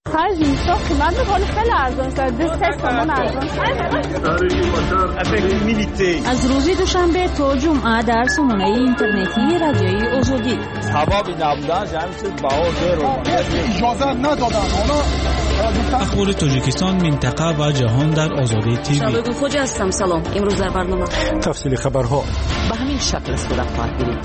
خرج ساخت من ولی خیلی ارزان است. 2 تومان ارزان. از روز دوشنبه تا جمعه در سامانه اینترنتی رادیوی آزادی. ثوابی نبودن جمعیت بها زیر اجازه ندادن. حالا اخبار تاجیکستان، منطقه و جهان در آزادی تیوی. شبگو خوجا هستم. سلام. امروز در برنامه تفصیل خبرها به همین شکل صورت خواهد گرفت.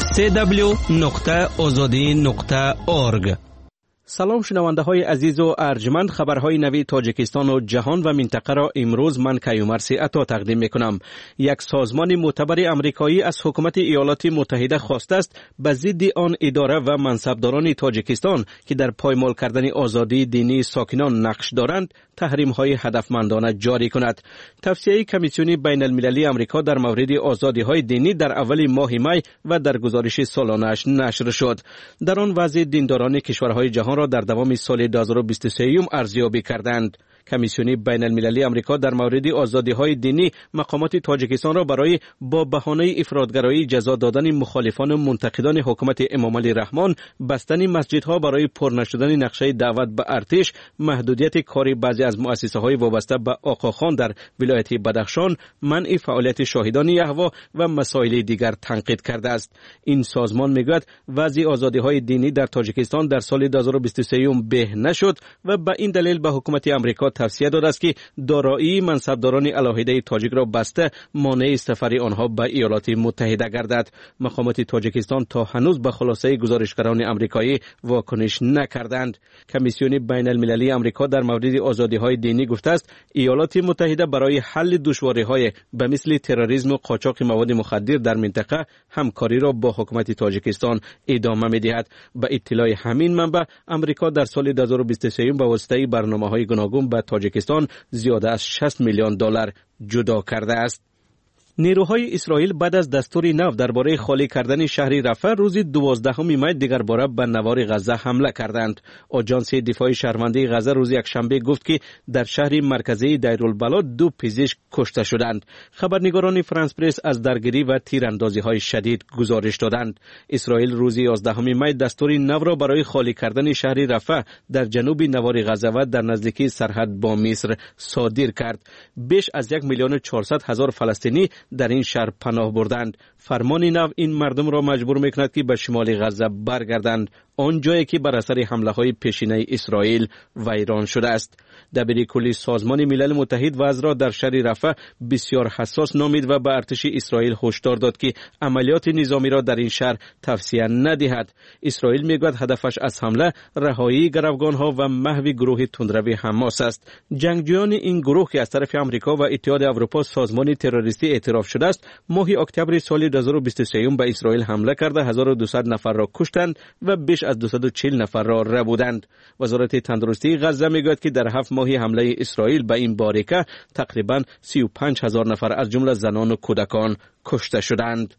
www.azadi.org. سلام شنونده های عزیز و ارجمند، خبرهای نوی تاجیکستان و جهان و منطقه را امروز من کیومرثی عطا تقدیم میکنم. یک سازمان معتبر امریکایی از حکومت ایالات متحده خواسته است به ضد آن اداره و منصبداران تاجیکستان که در پایمال کردن آزادی دینی ساکنان نقش دارند تحریم های هدفمندانه جاری کند. توصیه کمیسیون بین المللی امریکا در مورد آزادی های دینی در اول ماه می و در گزارش سالانه‌اش نشر شد. در آن وضع دینداران کشورهای جهان را در دوام سال 2023 ارزیابی کردند. کمیسیون بین المللی امریکا در مورد آزادی های دینی مقامات تاجیکستان را برای با بهانه افراطگرایی جزا دادن مخالفان و منتقدان حکومت امام علی رحمان، بستن مسجدها برای پر نشدن نقشه دعوت به ارتش، محدودیت کاری بعضی از مؤسسه های وابسته به آقاخان در ولایت بدخشان، منع فعالیت شاهدان یهوه و مسائل دیگر تنقید کرده است. این سازمان میگوید وضع آزادی های دینی در تاجیکستان در سال 2023 به نشد و به این دلیل به حکومت امریکا توصیه داده است که دارایی منصبداران علاهیده تاجیک را بسته مانع سفر آنها به ایالات متحده گردد. مقامات تاجیکستان تا هنوز به خلاصه گزارشگران امریکایی واکنش نکردند. کمیسیون بین المللی امریکا در مورد آزادی های دینی گفته است ایالات متحده برای حل دشواری های به مثل تروریسم و قاچاق مواد مخدر در منطقه همکاری را با حکومت تاجیکستان ادامه می‌دهد. به اطلاع همین منبع امریکا در سال 2023 به واسطه برنامه‌های گوناگون به تاجیکستان زیاده از 60 میلیون دلار جدا کرده است. نیروهای اسرائیل بعد از دستور نو درباره خالی کردن شهر رفح روز 12 می دیگر باره به نوار غزه حمله کردند. آژانس دفاع شهروندی غزه روز یکشنبه گفت که در شهر مرکزی دیرالبلاد 2 پزشک کشته شدند. خبرنگاران فرانس پرس از درگیری و تیراندازی‌های شدید گزارش دادند. اسرائیل روز 11 می دستور نو را برای خالی کردن شهر رفح در جنوب نوار غزه و در نزدیکی سرحد با مصر صادر کرد. بیش از 1,400,000 فلسطینی در این شهر پناه بردند. فرمان نو این مردم را مجبور میکند که به شمال غزه برگردند، آن جایی که بر اثر حمله های پیشینه اسرائیل ویران شده است. دبیر کلی سازمان ملل متحد وضع را در شهر رفح بسیار حساس نامید و به ارتش اسرائیل هشدار داد که عملیات نظامی را در این شهر توصیه ندهد. اسرائیل میگوید هدفش از حمله رهایی گروگانها و محو گروه تندروی حماس است. جنگجویان این گروه که از طرف آمریکا و اتحاد اروپا سازمان تروریستی اعتراف شده است، ماه اکتبر سال 2023 به اسرائیل حمله کرده 1200 نفر را کشتند و بیش از 240 نفر را ربودند. وزارت تندرستی غزه میگوید که در 7 ماه حمله اسرائیل به این باریکه تقریباً 35,000 نفر از جمله زنان و کودکان کشته شدند.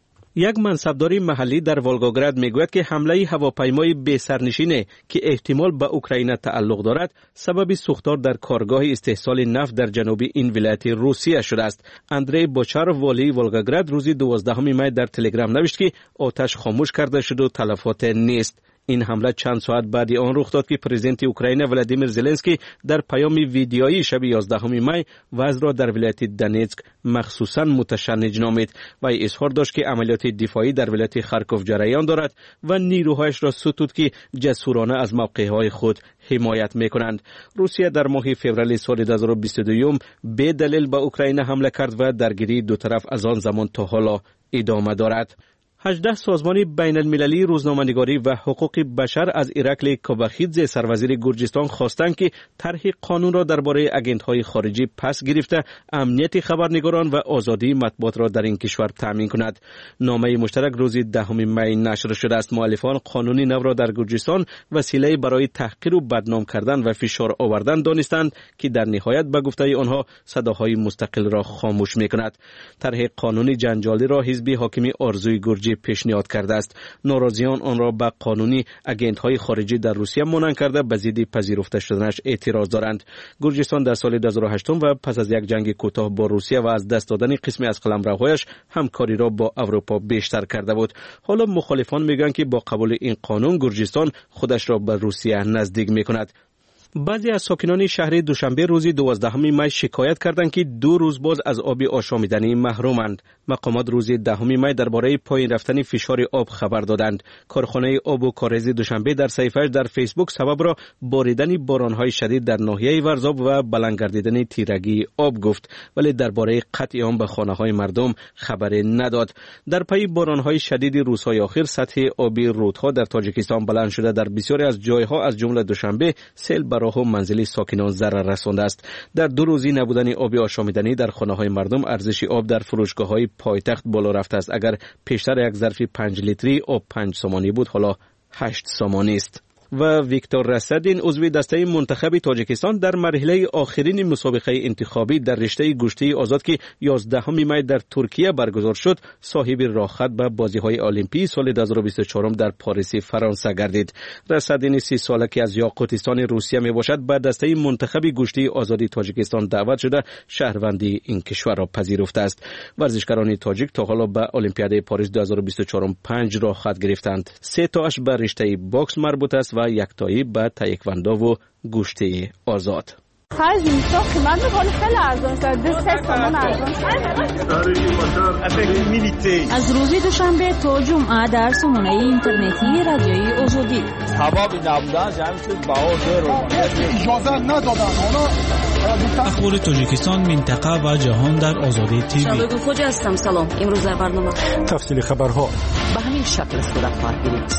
یک منصبدار محلی در ولگاگراد میگوید که حمله هواپیمای بی سرنشین که احتمال به اوکراین تعلق دارد سبب سوختار در کارگاه استحصال نفت در جنوب این ولایت روسیه شده است. اندری بوچار والی ولگاگراد روز 12 می در تلگرام نوشت که آتش خاموش کرده شد و تلفات نیست. این حمله چند ساعت بعد آن رخ داد که پرزیدنت اوکراین ولادیمیر زلنسکی در پیام ویدیویی شب 11 می وضع را در ولایت دونتسک مخصوصاً متشنج نامید و اظهار داشت که عملیات دفاعی در ولایت خارکوف جریان دارد و نیروهایش را ستود که جسورانه از موقعهای خود حمایت میکنند. روسیه در ماه فوریه سال 2022 به دلیل به اوکراین حمله کرد و درگیری دو طرف از آن زمان تا حالا ادامه دارد. 18 سازمان بین المللی روزنامه‌نگاری و حقوق بشر از ایرکل کوباخیدзе سروزیر گرجستان خواستند که طرح قانون را درباره آژانس‌های خارجی پس گرفته امنیت خبرنگاران و آزادی مطبوعات را در این کشور تامین کند. نامه مشترک روز 10 می نشر شده است. مؤلفان قانون نو را در گرجستان وسیله برای تحقیر و بدنام کردن و فشار آوردن دانستند که در نهایت به گفته آنها صداهای مستقل را خاموش می‌کند. طرح قانون جنجالی را حزب حاکم آرزوی گرجی پیشنهاد کرده است. ناراضیان آن را به قانونی آژانس‌های خارجی در روسیه مانع کرده به ضد پذیرفته شدنش اعتراض دارند. گرجستان در سال 2008 و پس از یک جنگ کوتاه با روسیه و از دست دادن قسمی از قلمروهایش همکاری را با اروپا بیشتر کرده بود. حالا مخالفان میگن که با قبول این قانون گرجستان خودش را به روسیه نزدیک میکند. بعضی از ساکنان شهر دوشنبه روز 12 می شکایت کردند که 2 روز باز از آب آشامیدنی محرومند. مقامات روز 10 می درباره پایین رفتن فشار آب خبر دادند. کارخانه آب و کاریزی دوشنبه در صفحه‌اش در فیسبوک سبب را باریدن باران‌های شدید در ناحیه ورزاب و بلند گردیدن تیرگی آب گفت، ولی درباره قطع آن به خانه‌های مردم خبری نداد. در پی باران‌های شدید روزهای اخیر سطح آبی رودها در تاجیکستان بلند شده. در بسیاری از جایها از جمله دوشنبه سیل بر راه و منزل ساکنان ضرر رسانده است. در 2 روزی نبودن آب آشامیدنی در خانه‌های مردم ارزش آب در فروشگاه‌های پایتخت بالا رفته است. اگر پیشتر یک ظرف 5 لیتری آب 5 سامانی بود، حالا 8 سامانی است. و ویکتور رسدین عضو دسته منتخب تاجیکستان در مرحله آخرین مسابقه انتخابی در رشته گشتی آزاد که 11 می در ترکیه برگزار شد، صاحب راهخط به بازی‌های المپی سال 2024 در پاریس فرانسه گردید. رسدین 30 ساله که از یاقوتستان روسیه می باشد به دسته منتخب گشتی آزاد تاجیکستان دعوت شده شهروندی این کشور را پذیرفته است. ورزشکاران تاجیک تا حالا به المپیاد پاریس 2024 5 راهخط گرفتند. 3 تاش به رشته باکس مربوط است و 1 تایی به تایکواندو و گشتی آزاد. خرج اینجا قیمت می‌کنه خیلی ارزان است. 2 تومان ارزان است. از روز دوشنبه تا جمعه در سامانه اینترنتی رادیوی آزادی. هوا نبودن همین چیز بها دیر اجازه ندادن. اخبار تاجیکستان، منطقه و جهان در آزادی تیوی. شباب خوج هستم. سلام. امروز در برنامه تفصیل خبرها به همین شکل صورت خواهد گرفت.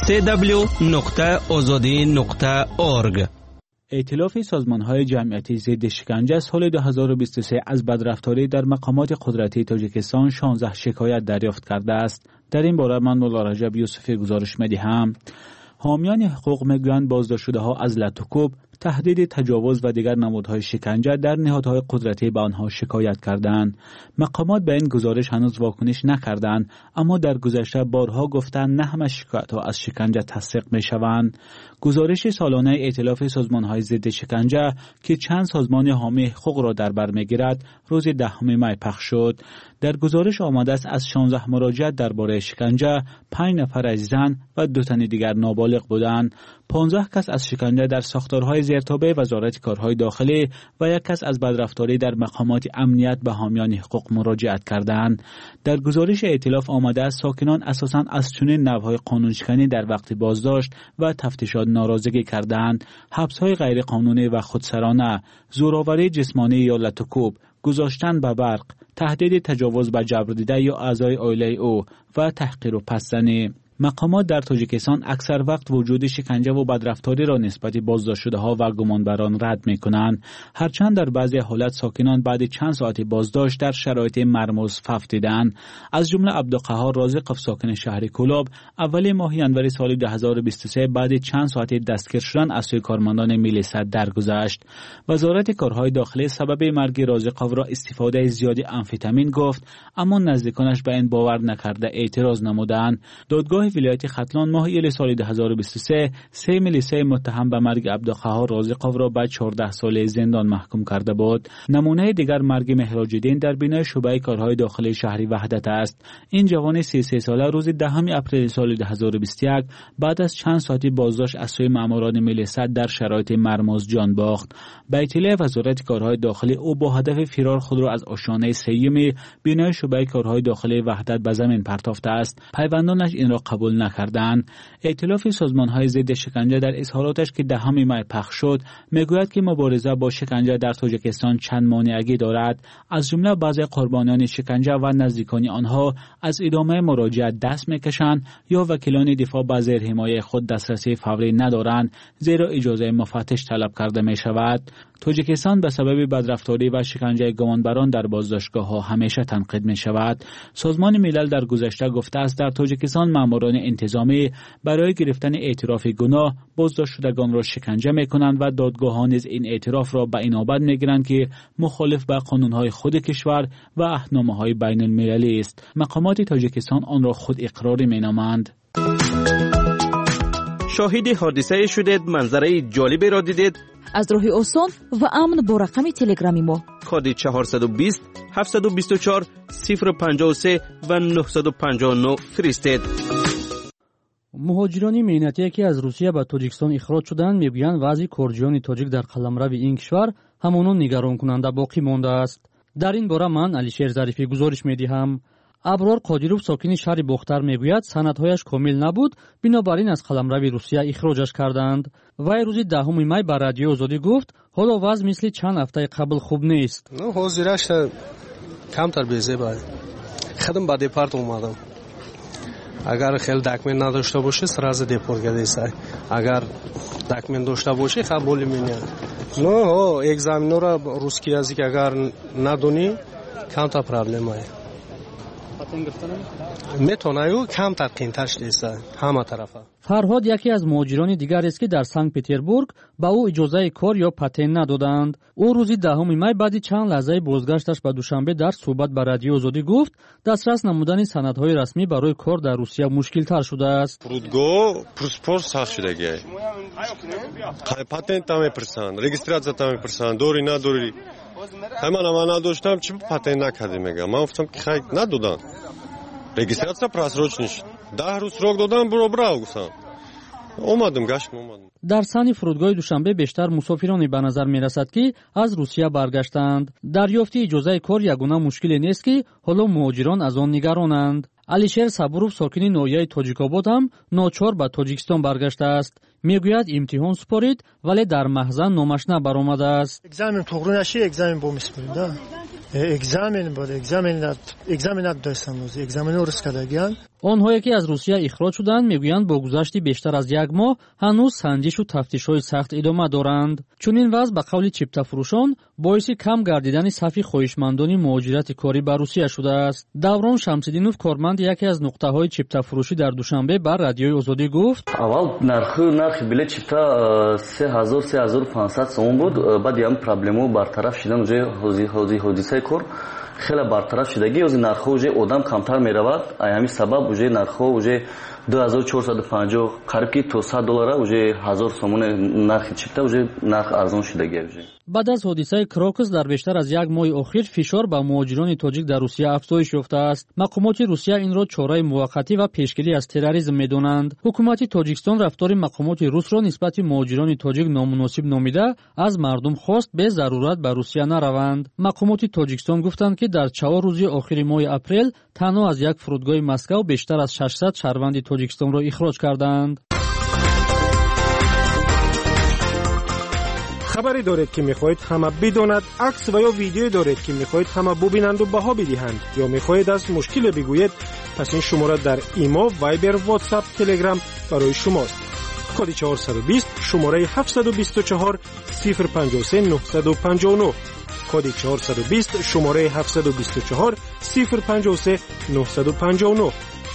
www.azadi.org. ائتلاف سازمان‌های جمعیتی ضد شکنجه سال 2023 از بدرفتاری در مقامات قدرتی تاجیکستان 16 شکایت دریافت کرده است. در این باره من مولا رجب یوسفی گزارش می‌دهم. حامیان حقوق میگویند بازداشت‌شده‌ها از لطوکوب، تهدید تجاوز و دیگر نمودهای شکنجه در نهادهای قدرتی به آنها شکایت کردند. مقامات به این گزارش هنوز واکنش نکردند، اما در گذشته بارها گفتند نه همه شکایت‌ها از شکنجه تصدیق می‌شوند. گزارش سالانه ائتلاف سازمان‌های ضد شکنجه که چند سازمان حامی حقوق را در بر می‌گیرد روز 10 می پخش شد. در گزارش آمده است از 16 مراجعت درباره شکنجه 5 نفر از زن و 2 تن دیگر نابالغ بودند. 15 کس از شکنجه در ساختارهای زیرتابع وزارت کارهای داخلی و 1 کس از بدرفتاری در مقامات امنیت به حامیان حقوق مراجعت کردند. در گزارش ائتلاف آمده است ساکنان اساساً از چنین نوع‌های قانونشکنی در وقت بازداشت و تفتیشات ناراضگی کردند. حبس‌های غیرقانونی و خودسرانه، زورآوری جسمانی یا لطوکوب، گذاشتن به برق، تهدید تجاوز به جبر دیده یا اعضای عائله او و تحقیر و پستزنی. مقامات در تاجیکستان اکثر وقت وجود شکنجه و بدرفتاری را نسبت بازداشت‌شده‌ها و گمانبران رد می‌کنند، هرچند در بعضی حالات ساکنان بعد چند ساعت بازداشت در شرایط مرموز فف دیدند. از جمله عبدالقهار رازقов ساکن شهر کلاب اول ماه ژانویه سال 2023 بعد چند ساعت دستگیر شدن از سوی کارمندان میلیسا درگذشت. وزارت کارهای داخلی سبب مرگ رازقov را استفاده زیادی آمفتامین گفت، اما نزدیکانش به این باور نکرده اعتراض نمودند. دادگاه ولایت ختلان ماه ایل سال 2023 3 میلیسای متهم به مرگ عبدالقهار رازقov را به 14 ساله زندان محکوم کرده بود. نمونه دیگر مرگ مهراج‌الدین در بینای شعبه کارهای داخلی شهری وحدت است. این جوان 33 ساله روز 10 اپریل سال 2021 بعد از چند ساعتی بازداشت از سوی ماموران میلیسا در شرایط مرموز جان باخت. به اطلاع وزارت کارهای داخلی او با هدف فرار خود را از آشیانه سیمی بینای شعبه کارهای داخلی وحدت به زمین پرتافته است. پیوندانش این را قبول نکردند. ائتلاف سازمان‌های ضد شکنجه در اظهاراتش که 10 می پخش شد میگوید که مبارزه با شکنجه در تاجیکستان چند مانعی دارد، از جمله بعضی قربانیان شکنجه و نزدیکان آنها از ادامه مراجعت دست میکشند یا وکیلان دفاع به زیر حمایت خود دسترسی فوری ندارند، زیرا اجازه مفتش طلب کرده می شود. تاجیکستان به سبب بدرفتاری و شکنجه گمانبران در بازداشتگاه‌ها همیشه تنقید می شود. سازمان ملل در گذشته گفته است در تاجیکستان ماموران انتظامی برای گرفتن اعتراف گناه بازداشت شدگان را شکنجه می کنند و دادگاه‌ها نیز این اعتراف را به این نوبت می گیرند که مخالف با قانون‌های خود کشور و اهنامه‌های بین المللی است. مقامات تاجیکستان آن را خود اقراری می نامند. شاهد حادثه شدید، منظره جالبی را دیدید؟ از راه آسان و امن با رقم تلگرامی ما کد 420 724 053 و 959 فرستید. مهاجران مهنتی که از روسیه به تاجیکستان اخراج شدند میگویند وضع کردیان تاجیک در قلمرو این کشور همانون نگران کننده باقی مانده است. در این باره من علیشیر ظریفی گزارش میدهم. ابرار قادیروف ساکن شهر بختر میگوید سندهایش کامل نبود، بنابراین از قلمرو روسیه اخراجش کردند. وی روز 10 می به رادیو آزادی گفت حالا وضع مثل چند هفته قبل خوب نیست. حاضرش کمتر بیزه خودم به دیپارت اومدم. اگر خیلی دکمنت نداشته باشه سراز دیپورت گذاشته، اگر دکمنت داشته باشه قبول می‌کنه. نه اگزامینو را روسکی язык اگر ندونی کمتر پرابلمه. میتونه کمتر قیمتش نیست همه طرفه. فرهاد یکی از مهاجران دیگر است که در سنت پترزبورگ به او اجازه کار یا پتن ندادند. او روز 10 می بعد چند لحظه بازگشتش به دوشنبه در صحبت به رادیو آزادی گفت دسترس نمودن سندهای رسمی برای کار در روسیه مشکل تر شده است. فرودگاه پاسپورت سخت شده. پتنت هم میپرسند، رجیستراسیون هم میپرسند، دوری ندوری. من نداشتم چی پتن نکردی میگم. من گفتم که خیر ندادن. رجیستراسیون просроченный. 10 روز سراغ دادم برو گفتم. اومدم گشت اومدم. در سن فرودگاه دوشنبه بیشتر مسافرانی به نظر می رسد که از روسیه برگشتند. دریافت اجازه کار یگانه مشکل نیست که حالا مهاجران از آن نگرانند. علیشیر صبوروف ساکن ناحیه تاجیک‌آباد هم ناچار به تاجیکستان برگشته است. میگوید امتحان سپارید ولی در محضن نامش نبرآمده است. اگزامین توغرو نشی اگزامین بو میسپاریم دا. اگزامین نداشتم روزی اگزامین رو رسکدگیان. آنهایی که از روسیه اخراج شدند میگویند با گذشت بیشتر از 1 ماه هنوز سنجش و تفتیش‌های سخت ادامه دارند. چون این وضع به قول چپتا فروشان باعث کم گردیدن صف خواهشمندان مهاجرت کاری به روسیه شده است. دوران شمس‌الدینوف کارمند یکی از نقطه‌های چپتا فروشی در دوشنبه بر رادیوی آزادی گفت اول نرخ بلیت چپتا 3000-3500 سوم بود. بعد هم پرابلمو برطرف شدن حدیثه کار خیلی برطرف شدگی از نرخ وجه آدم کمتر میرود. همین سبب وجه نرخ وجه 2450 قریب که $200 وجه 1000 سومون نرخ چپتا وجه نرخ ارزان شدگی وجه. بعد از حادثه کراکس در بیشتر از 1 ماه اخیر فشار به مهاجران تاجیک در روسیه افزایش یافته است. مقامات روسیه این را چاره موقتی و پیشگیری از تروریسم می‌دانند. حکومت تاجیکستان رفتار مقامات روس را نسبت مهاجران تاجیک نامناسب نامیده از مردم خواست به ضرورت به روسیه نروند. مقامات تاجیکستان گفتند که در 4 روز آخر ماه اپریل تنها از یک فرودگاه مسکو بیشتر از 600 شهروند تاجیکستان را اخراج کردند. خبری دارید که میخواهید همه بداند، عکس و یا ویدیو دارید که میخواهید همه ببینند و بها بدهند یا میخواهید از مشکل بگویید، پس این شماره در ایما، وایبر، واتساپ، تلگرام برای شماست. کد 420 شماره 724 053 959 کد 420 شماره 724 053 959.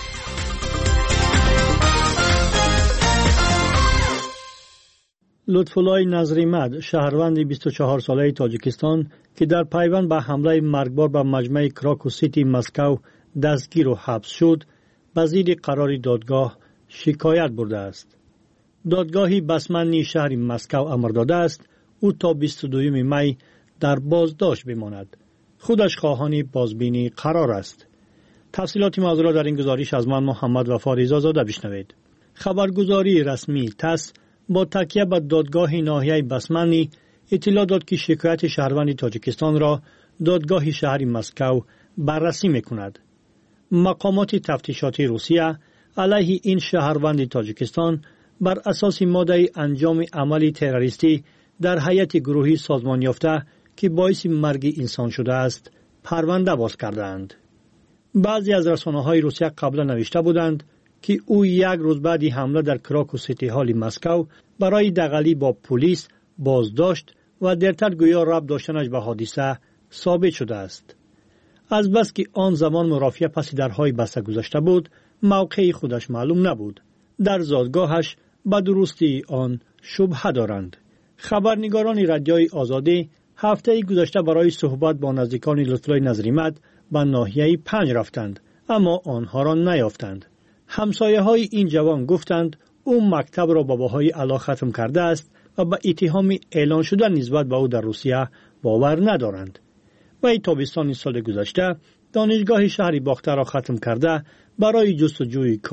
لطفالله نظریمد شهروند 24 ساله تاجیکستان که در پیوند به حمله مرگبار به مجمع کراکو سیتی مسکو دستگیر و حبس شد، به زیر قرار دادگاه شکایت برده است. دادگاهی بسمنی شهر مسکو امر داده است او تا 22 می در بازداشت بماند. خودش خواهان بازبینی قرار است. تفصیلات موضوع را در این گزارش از من محمد وفا رضازاده بشنوید. خبرگزاری رسمی تاس با تکیه به دادگاه ناحیه بسمنی اطلاع داد که شکایت شهروند تاجیکستان را دادگاه شهر مسکو بررسی می‌کند. مقامات تفتیشاتی روسیه علیه این شهروند تاجیکستان بر اساس ماده انجام عملی تروریستی در هیئت گروهی سازمان یافته که باعث مرگ انسان شده است پرونده باز کردند. بعضی از رسانه‌های روسیه قبلا نوشته بودند که او 1 روز بعد حمله در کراکو سیتی هال مسکو برای دغلی با پلیس بازداشت و درتر گویا ربط داشتنش به حادثه ثابت شده است. از بس که آن زمان مرافعه پس درهای بسته گذاشته بود، موقع خودش معلوم نبود. در زادگاهش به درستی آن شبهه دارند. خبرنگاران رادیوی آزادی هفته گذشته برای صحبت با نزدیکان لطفالله نظریمد به ناحیه 5 رفتند، اما آنها را نیافتند. همسایه های این جوان گفتند او مکتب را با بهای علا ختم کرده است و به اتهام اعلان شدن نسبت به او در روسیه باور ندارند. و تابستان سال گذشته دانشگاه شهر باختر را ختم کرده برای جستجوی کار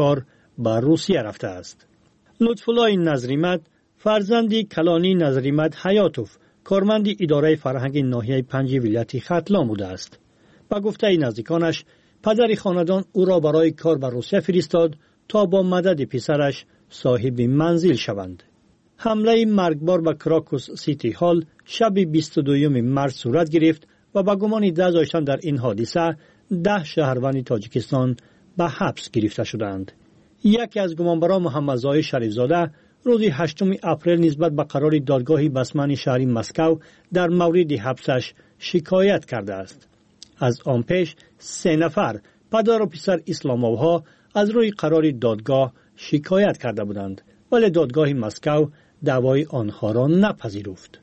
به روسیه رفته است. لطفالله نظریمت فرزند کلانی نظریمت حیاتوف کارمند اداره فرهنگ ناحیه 5 ولایت ختلان بوده است. با گفته نزدیکانش پدر خاندان او را برای کار به روسیه فرستاد تا با مدد پسرش صاحب منزل شوند. حمله مرگبار به کراکوس سیتی هال شب 22 مارس صورت گرفت و با گمان دست داشتن در این حادثه 10 شهروند تاجیکستان به حبس گرفته شدند. یکی از گمانبران محمدزای شریفزاده روز 8 اپریل نسبت به قرار دادگاه بسمن شهری مسکو در مورد حبسش شکایت کرده است. از آن پیش 3 نفر پدر و پسر اسلام‌ها از روی قرار دادگاه شکایت کرده بودند، ولی دادگاه مسکو دعوای آنها را نپذیرفت.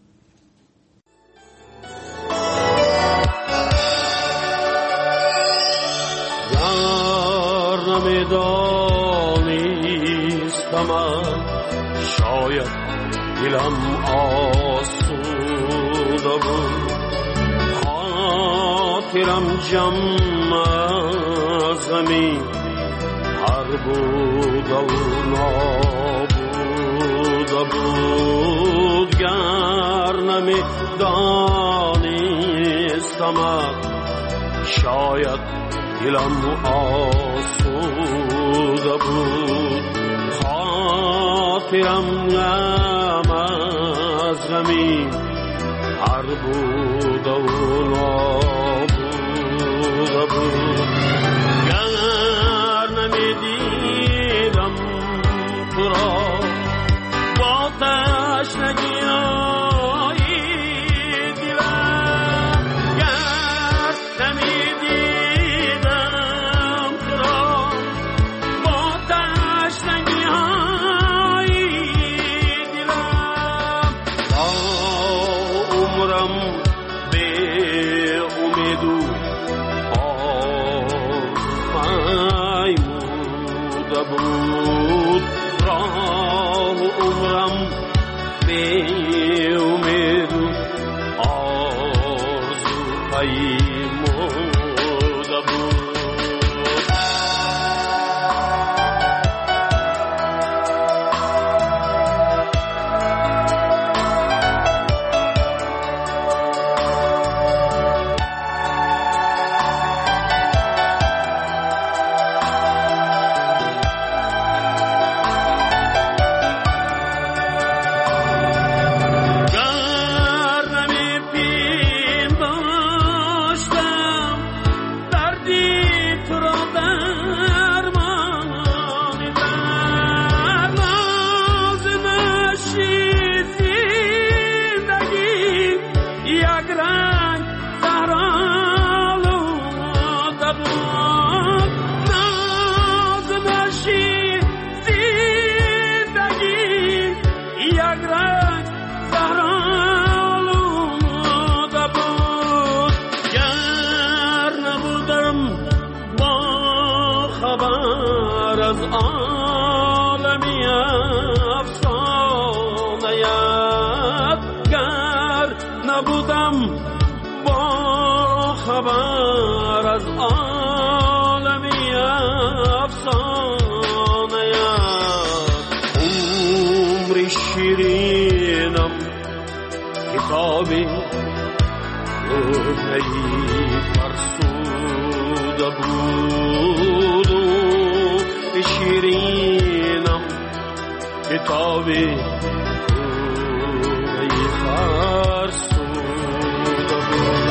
شاید دلم آسوده بود، خاطرم جمع از غمی هر بود و نابوده بود. گر نمی دانستم شاید دلم آسوده بود، خاطرم غم از غمی هر بود و نابوده بود. گر نمی دیدم تو را با تشنگی های دلم، گر نمی دیدم تو را با تشنگی های دلم، تا عمرم به امید و آرزومایموده بود. راه عمرم به امید و آرزومایموده بود. کتابی فرسوده بود و شیرینم کتابی فرسوده بود.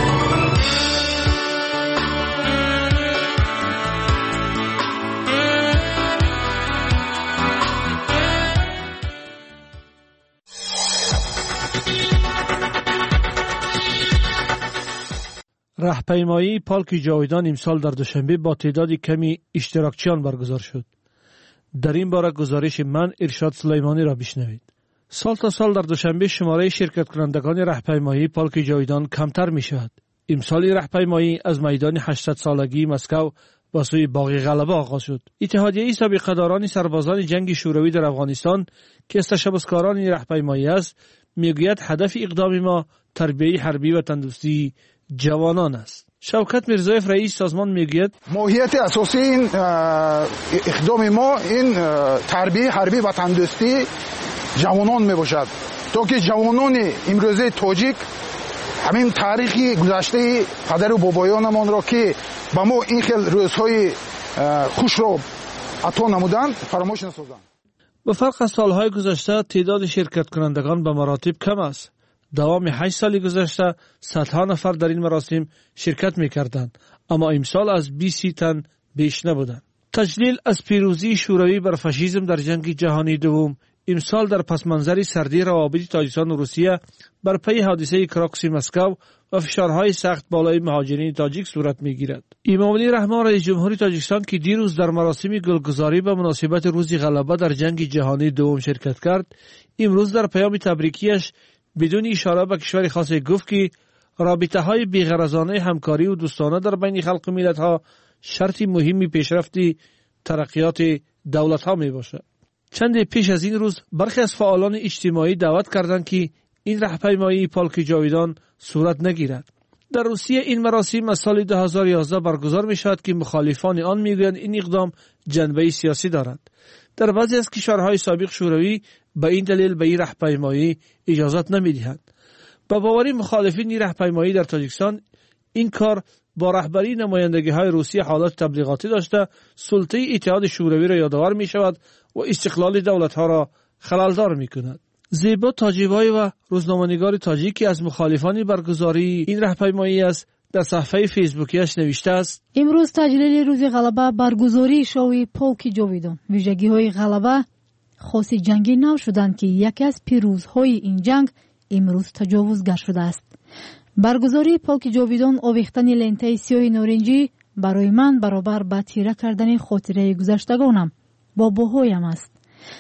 راهپیمایی پارک جاویدان امسال در دوشنبه با تعداد کمی اشتراکچیان برگزار شد. در این باره گزارش من ارشاد سلیمانی را بشنوید. سال تا سال در دوشنبه شماره شرکت کنندگان راهپیمایی پارک جاویدان کمتر می شود. امسال راهپیمایی از میدان 800 سالگی مسکو با سوی باغ غلبه آغاز شد. اتحادیه سابقه داران سربازان جنگ شوروی در افغانستان که از تشبثکاران راهپیمایی است میگوید هدف اقدام ما تربیت حربی و تندرستی جوانان است. شوکت میرزایف رئیس سازمان میگوید ماهیت اساسی این اقدام ما این تربیه حربی وطن دوستی جوانان میباشد تا که جوانان امروزه تاجیک همین تاریخی گذشته پدر و بابایانمان را که با ما این خیل روزهای خوش را عطا نمودند فراموش نسازند. به فرق از سالهای گذشته تعداد شرکت کنندگان به مراتب کم است. دوام 8 سال گذشته صدها نفر در این مراسم شرکت می‌کردند، اما امسال از 20 تن بیش نبودند. تجلیل از پیروزی شوروی بر فاشیسم در جنگ جهانی دوم امسال در پسمانظر سردی روابط تاجیکستان و روسیه بر پی حادثه کراکوس مسکو و فشارهای سخت بالای مهاجرین تاجیک صورت می‌گیرد. امامعلی رحمان رئیس جمهوری تاجیکستان که دیروز در مراسم گلگزاری به مناسبت روز غلبه در جنگ جهانی دوم شرکت کرد، امروز در پیام تبریکیش بدون اشاره به کشور خاص گفت که رابطه‌های بی‌غرضانه همکاری و دوستانه در بین خلق و ملت‌ها شرط مهمی پیشرفت ترقیات دولت‌ها میباشد. چند پیش از این روز برخی از فعالان اجتماعی دعوت کردند که این راهپیمایی پالک جاویدان صورت نگیرد. در روسیه این مراسم از سال 2011 برگزار می شود که مخالفان آن میگویند این اقدام جنبه سیاسی دارد. در بعضی از کشورهای سابق شوروی به این دلیل به این راهپیمایی اجازت نمیدهند. با باور مخالفین این راهپیمایی در تاجیکستان این کار با رهبری نمایندگی‌های روسیه حالات تبلیغاتی داشته سلطه اتحاد شوروی را یادآور می شود و استقلال دولت‌ها را خلل‌دار می‌کند. زیبا تاجیبای و روزنامه‌نگار تاجیکی از مخالفان برگزاری این راهپیمایی است در صفحه فیسبوکیش نوشته است: امروز تجلیل روز غلبه برگزاری شوی پولک جاویدان. ویژگی‌های غلبه خاص جنگی نو شدند که یکی از پیروزهای این جنگ امروز تجاوزگر شده است. برگزاری پولک جاویدان آویختن لنته سیاه نارنجی برای من برابر با تیره کردن خاطره گذشتگانم با بوهایم است.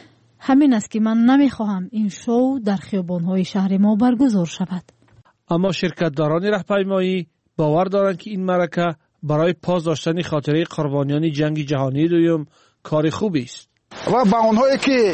همین است که من نمیخواهم این شو در خیابان‌های شهر ما برگزار شود. اما شرکت‌داران راهپیمایی باور دارند که این معرکه برای پاسداشتن خاطره قربانیان جنگ جهانی دوم کار خوبی است. و با آنهایی که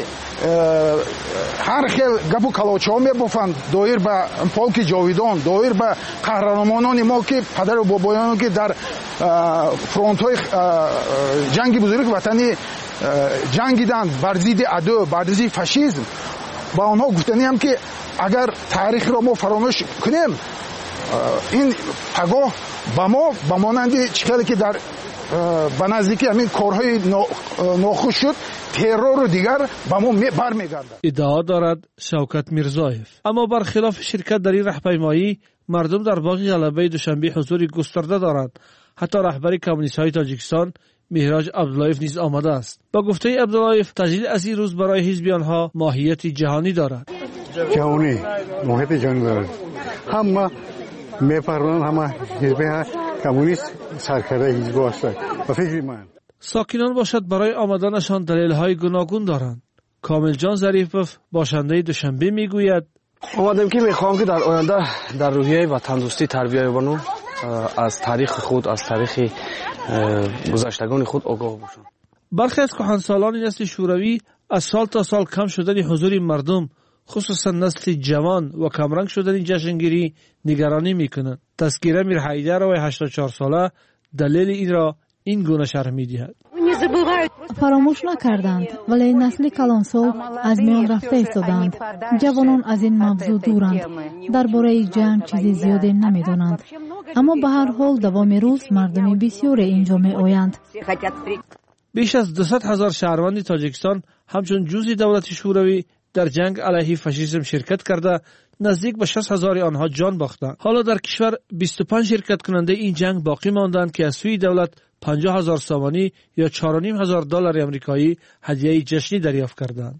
هر خیل گپ و کلاچه‌ها می‌بافند دایر به پولک جاویدان، دایر به قهرمانان ما که پدر و بابایان که در فرانت‌های جنگ بزرگ وطنی جنگیدند بر ضد عدو، بر ضد فاشیسم، با آنها گفتنی هم که اگر تاریخ را ما فراموش کنیم این پگاه با ما به مانند چیزی که در به نزدیکی همین کارهای ناخوش شد ترور رو دیگر با ما برمیگردد ادعا دارد شوکت میرزایف. اما برخلاف شرکت در این راهپیمایی مردم در باغ غلبه دوشنبه حضور گسترده دارند. حتی رهبر کمونیست‌های تاجیکستان مهراج عبداللهیف نیز آمده است. با گفته عبداللهیف تجلیل از این روز برای حزب آنها ماهیت جهانی دارد. جهانی ماهیت جهانی دارد. همه میپرونن همه حزب کمونیست سرکرده حزب هستند و فکر من ساکنان باشد برای آمدنشان دلیل‌های گوناگون دارند. کامل جان ظریفوف باشنده دوشنبه میگوید اومدم که میخوام که در آینده در روحیه وطن دوستی تربیت بکنم، از تاریخ خود، از تاریخ گذشتگان خود آگاه باشم. برخی از کهنسالان نسل شوروی از سال تا سال کم شدن حضور مردم، خصوصا نسل جوان و کمرنگ شدن جشنگیری نگرانی میکنند. تذکیره میر حیدر و 84 ساله دلیل این را این گونه شرح میدهد. فراموش نکردند ولی نسل کلانسال از میان رفته ایستادند. جوانان از این موضوع دورند. درباره جنگ چیزی زیادی نمیدانند. اما به هر حال دوام روز مردم بسیار اینجا می آیند. بیش از 200,000 شهروند تاجیکستان همچون جزء دولت شوروی در جنگ علیه فاشیسم شرکت کرده نزدیک به 60,000 آنها جان باختند. حالا در کشور 25 شرکت کننده این جنگ باقی ماندند که از سوی دولت 50,000 سومانی یا $4,500 آمریکایی هدیه جشنی دریافت کردند.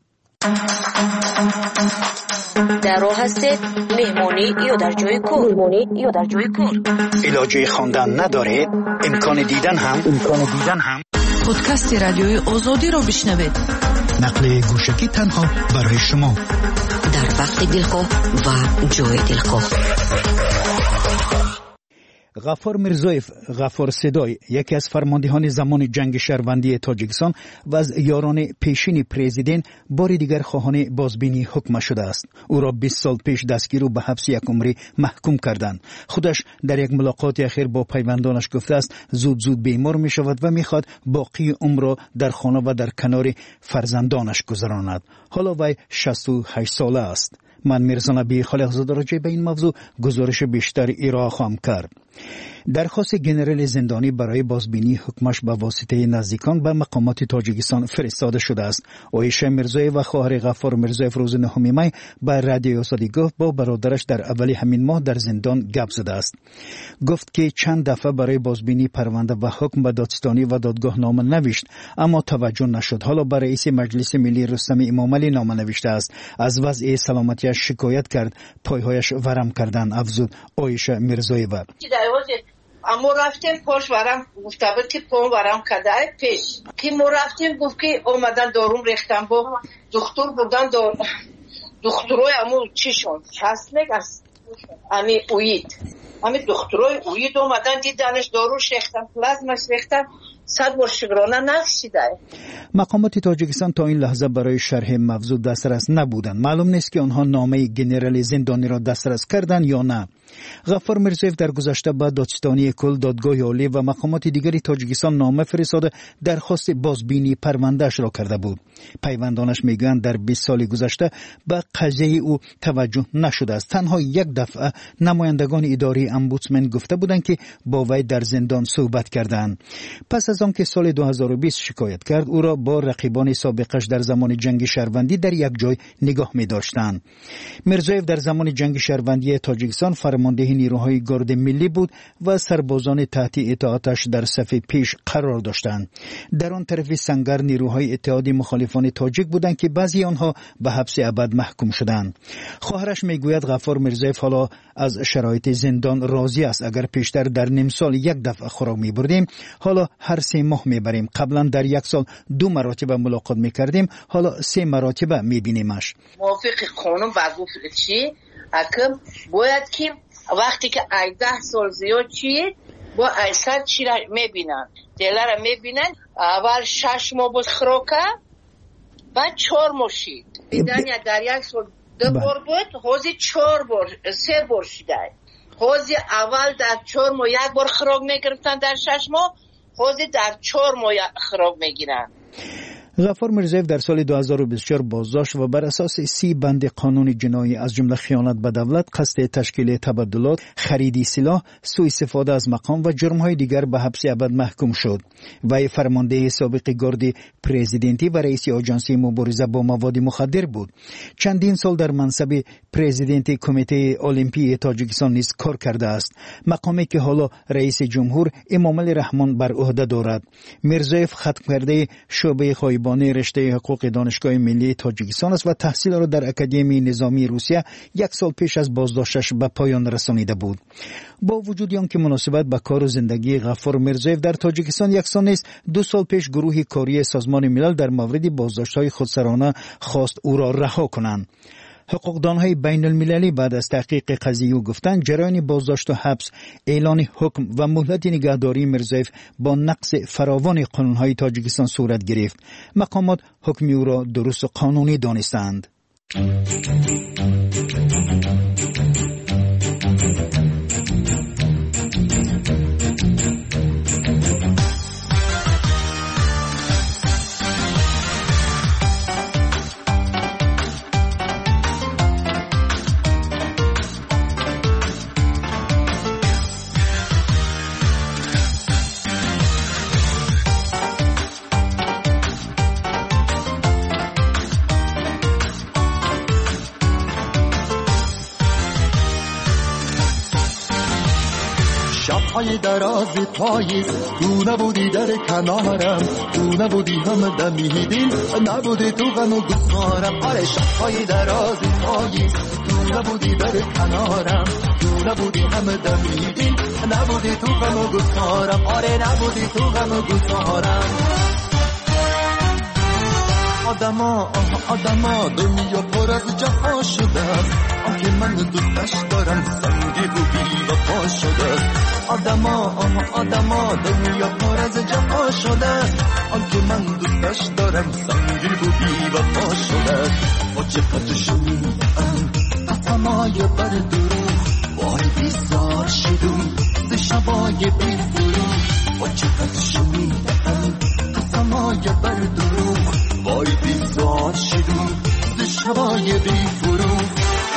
در راه هستید مهمانی یا در جای کار علاجه خواندن ندارید امکان دیدن هم پادکست رادیوی آزادی را بشنوید. نقل گوشکی تنها برای شما در وقت دلخواه و جای دلخواه. غفار میرزایف غفار صدای یکی از فرماندهان زمان جنگ شهروندی تاجیکستان و از یاران پیشین پرزیدنت بار دیگر خواهان بازبینی حکم شده است. او را 20 سال پیش دستگیر و به حبس یک عمری محکوم کردند. خودش در یک ملاقات اخیر با پیوندانش گفته است زود بیمار می شود و میخواد باقی عمر را در خانه و در کنار فرزندانش گذراند. حالا وی 68 ساله است. من میرزا نبی خالقزاده راجع به این موضوع گزارش بیشتر ارائه خواهم کرد. درخواست گنرال زندانی برای بازبینی حکمش به واسطه نزدیکان به مقامات تاجیکستان فرستاده شده است. عایشه میرزایی و خواهر غفار میرزایف روز 9 می به رادیو آزادی گفت با برادرش در اول همین ماه در زندان گپ زده است. گفت که چند دفعه برای بازبینی پرونده و حکم به دادستانی و دادگاه نامه نوشت اما توجه نشد. حالا به رئیس مجلس ملی رستم امامعلی نامه نوشته است. از وضع سلامتیش شکایت کرد. پایهایش ورم کردن افزود عایشه میرزایی‌وا. اما رفتیم پاش ورم گفته بود که پام ورم کده پیش که ما رفتیم گفت که اومدن داروم ریختم با دکتر بودن دکترای امو چی شد چسمک از امی اوید امی دکترای اوید اومدن دیدنش داروش ریختم پلازمش ریختم 100 بار شکرانه نکشیده. مقامات تاجیکستان تا این لحظه برای شرح موضوع دسترس نبودند. معلوم نیست که آنها نامه گنرال زندانی را دسترس کردند یا نه. غفار میرزایف در گذشته به دادستانی کل، دادگاه عالی و مقامات دیگری تاجیکستان نامه فرستاده درخواست بازبینی پروندهش را کرده بود. پیوندانش میگویند در 20 سال گذشته به قضیه او توجه نشده است. تنها یک دفعه نمایندگان اداری امبودسمن گفته بودند که با وی در زندان صحبت کردند. پس از آنکه سال 2020 شکایت کرد، او را با رقیبان سابقش در زمان جنگ شهروندی در یک جای نگاه می داشتند. میرزایف در زمان جنگ شهروندی تاجیکستان فرمانده نیروهای گارد ملی بود و سربازان تحت اطاعتش در صف پیش قرار داشتند. در آن طرف سنگر نیروهای اتحادی مخالفان تاجیک بودند که بعضی آنها به حبس ابد محکوم شدند. خواهرش میگوید غفار میرزایف حالا از شرایط زندان راضی است. اگر پیشتر در نیم سال یک دفعه خوراک می‌بردیم، حالا هر 3 ماه میبریم. قبلا در یک سال 2 مرتبه ملاقات میکردیم، حالا 3 مرتبه میبینیمش. موافق قانون بگفت چی؟ حکم باید که وقتی که 10 سال زیاد چی با ایسر چی را میبینن، دیلر را میبینن. اول 6 ماه بود خوراکه، بعد 4 ماه شید. دیدن یا در یک سال 2 بار بود، حوزی 4 بار 3 بار شده. حوزی اول در 4 ماه 1 بار خوراک میگرفتن، در 6 ماه حوزی در 4 ماه خوراک میگیرن. غفار میرزایف در سال 2024 بازداشت و بر اساس 30 بند قانون جنایی از جمله خیانت به دولت، قصد تشکیل تبادلات، خرید سلاح، سوء استفاده از مقام و جرم‌های دیگر به حبس ابد محکوم شد. وی فرمانده سابق گارد پرزیدنتی و رئیس آژانس مبارزه با مواد مخدر بود. چندین سال در منصب پرزیدنت کمیته المپی تاجیکستان نیز کار کرده است، مقامی که حالا رئیس جمهور امامعلی رحمان بر عهده دارد. میرزایف ختم کرده شعبه خایبانی رشته حقوق دانشگاه ملی تاجیکستان است و تحصیل را در اکادمی نظامی روسیه 1 سال پیش از بازداشتش به پایان رسانیده بود. با وجود آنکه مناسبت به کار و زندگی غفار میرزایف در تاجیکستان یکسان نیست، 2 سال پیش گروه کاری سازمان ملل در مورد بازداشت‌های خودسرانه خواست او را رها کنند. حقوقدانهای بین المللی بعد از تحقیق قضیه گفتند جریان بازداشت و حبس، اعلان حکم و مهلت نگهداری میرزایف با نقض فراوان قانونهای تاجیکستان صورت گرفت. مقامات حکم او را درست و قانونی دانستند. شب‌های دراز پاییز تو نبودی در کنارم، تو نبودی هم دمیدین، نبودی تو غم و گسارم. آره شب‌های دراز پاییز تو نبودی در کنارم، تو نبودی هم دمیدین، نبودی تو غم و گسارم. آره نبودی تو غم و گسارم. آدما دنیا پر از جفا شده است، آنکه من دوستش دارم سنگی و بی وفا شده است. آدما دنیا پر از جفا شده، آنکه من دوستش دارم سنگین بودی و پا شده. با چقدر شنیدم قسمای بر دروغ، وای بیزار شدم ز شبای بی فروغ. با چقدر شنیدم قسمای بر دروغ، وای بیزار شدم ز شبای بی فروغ.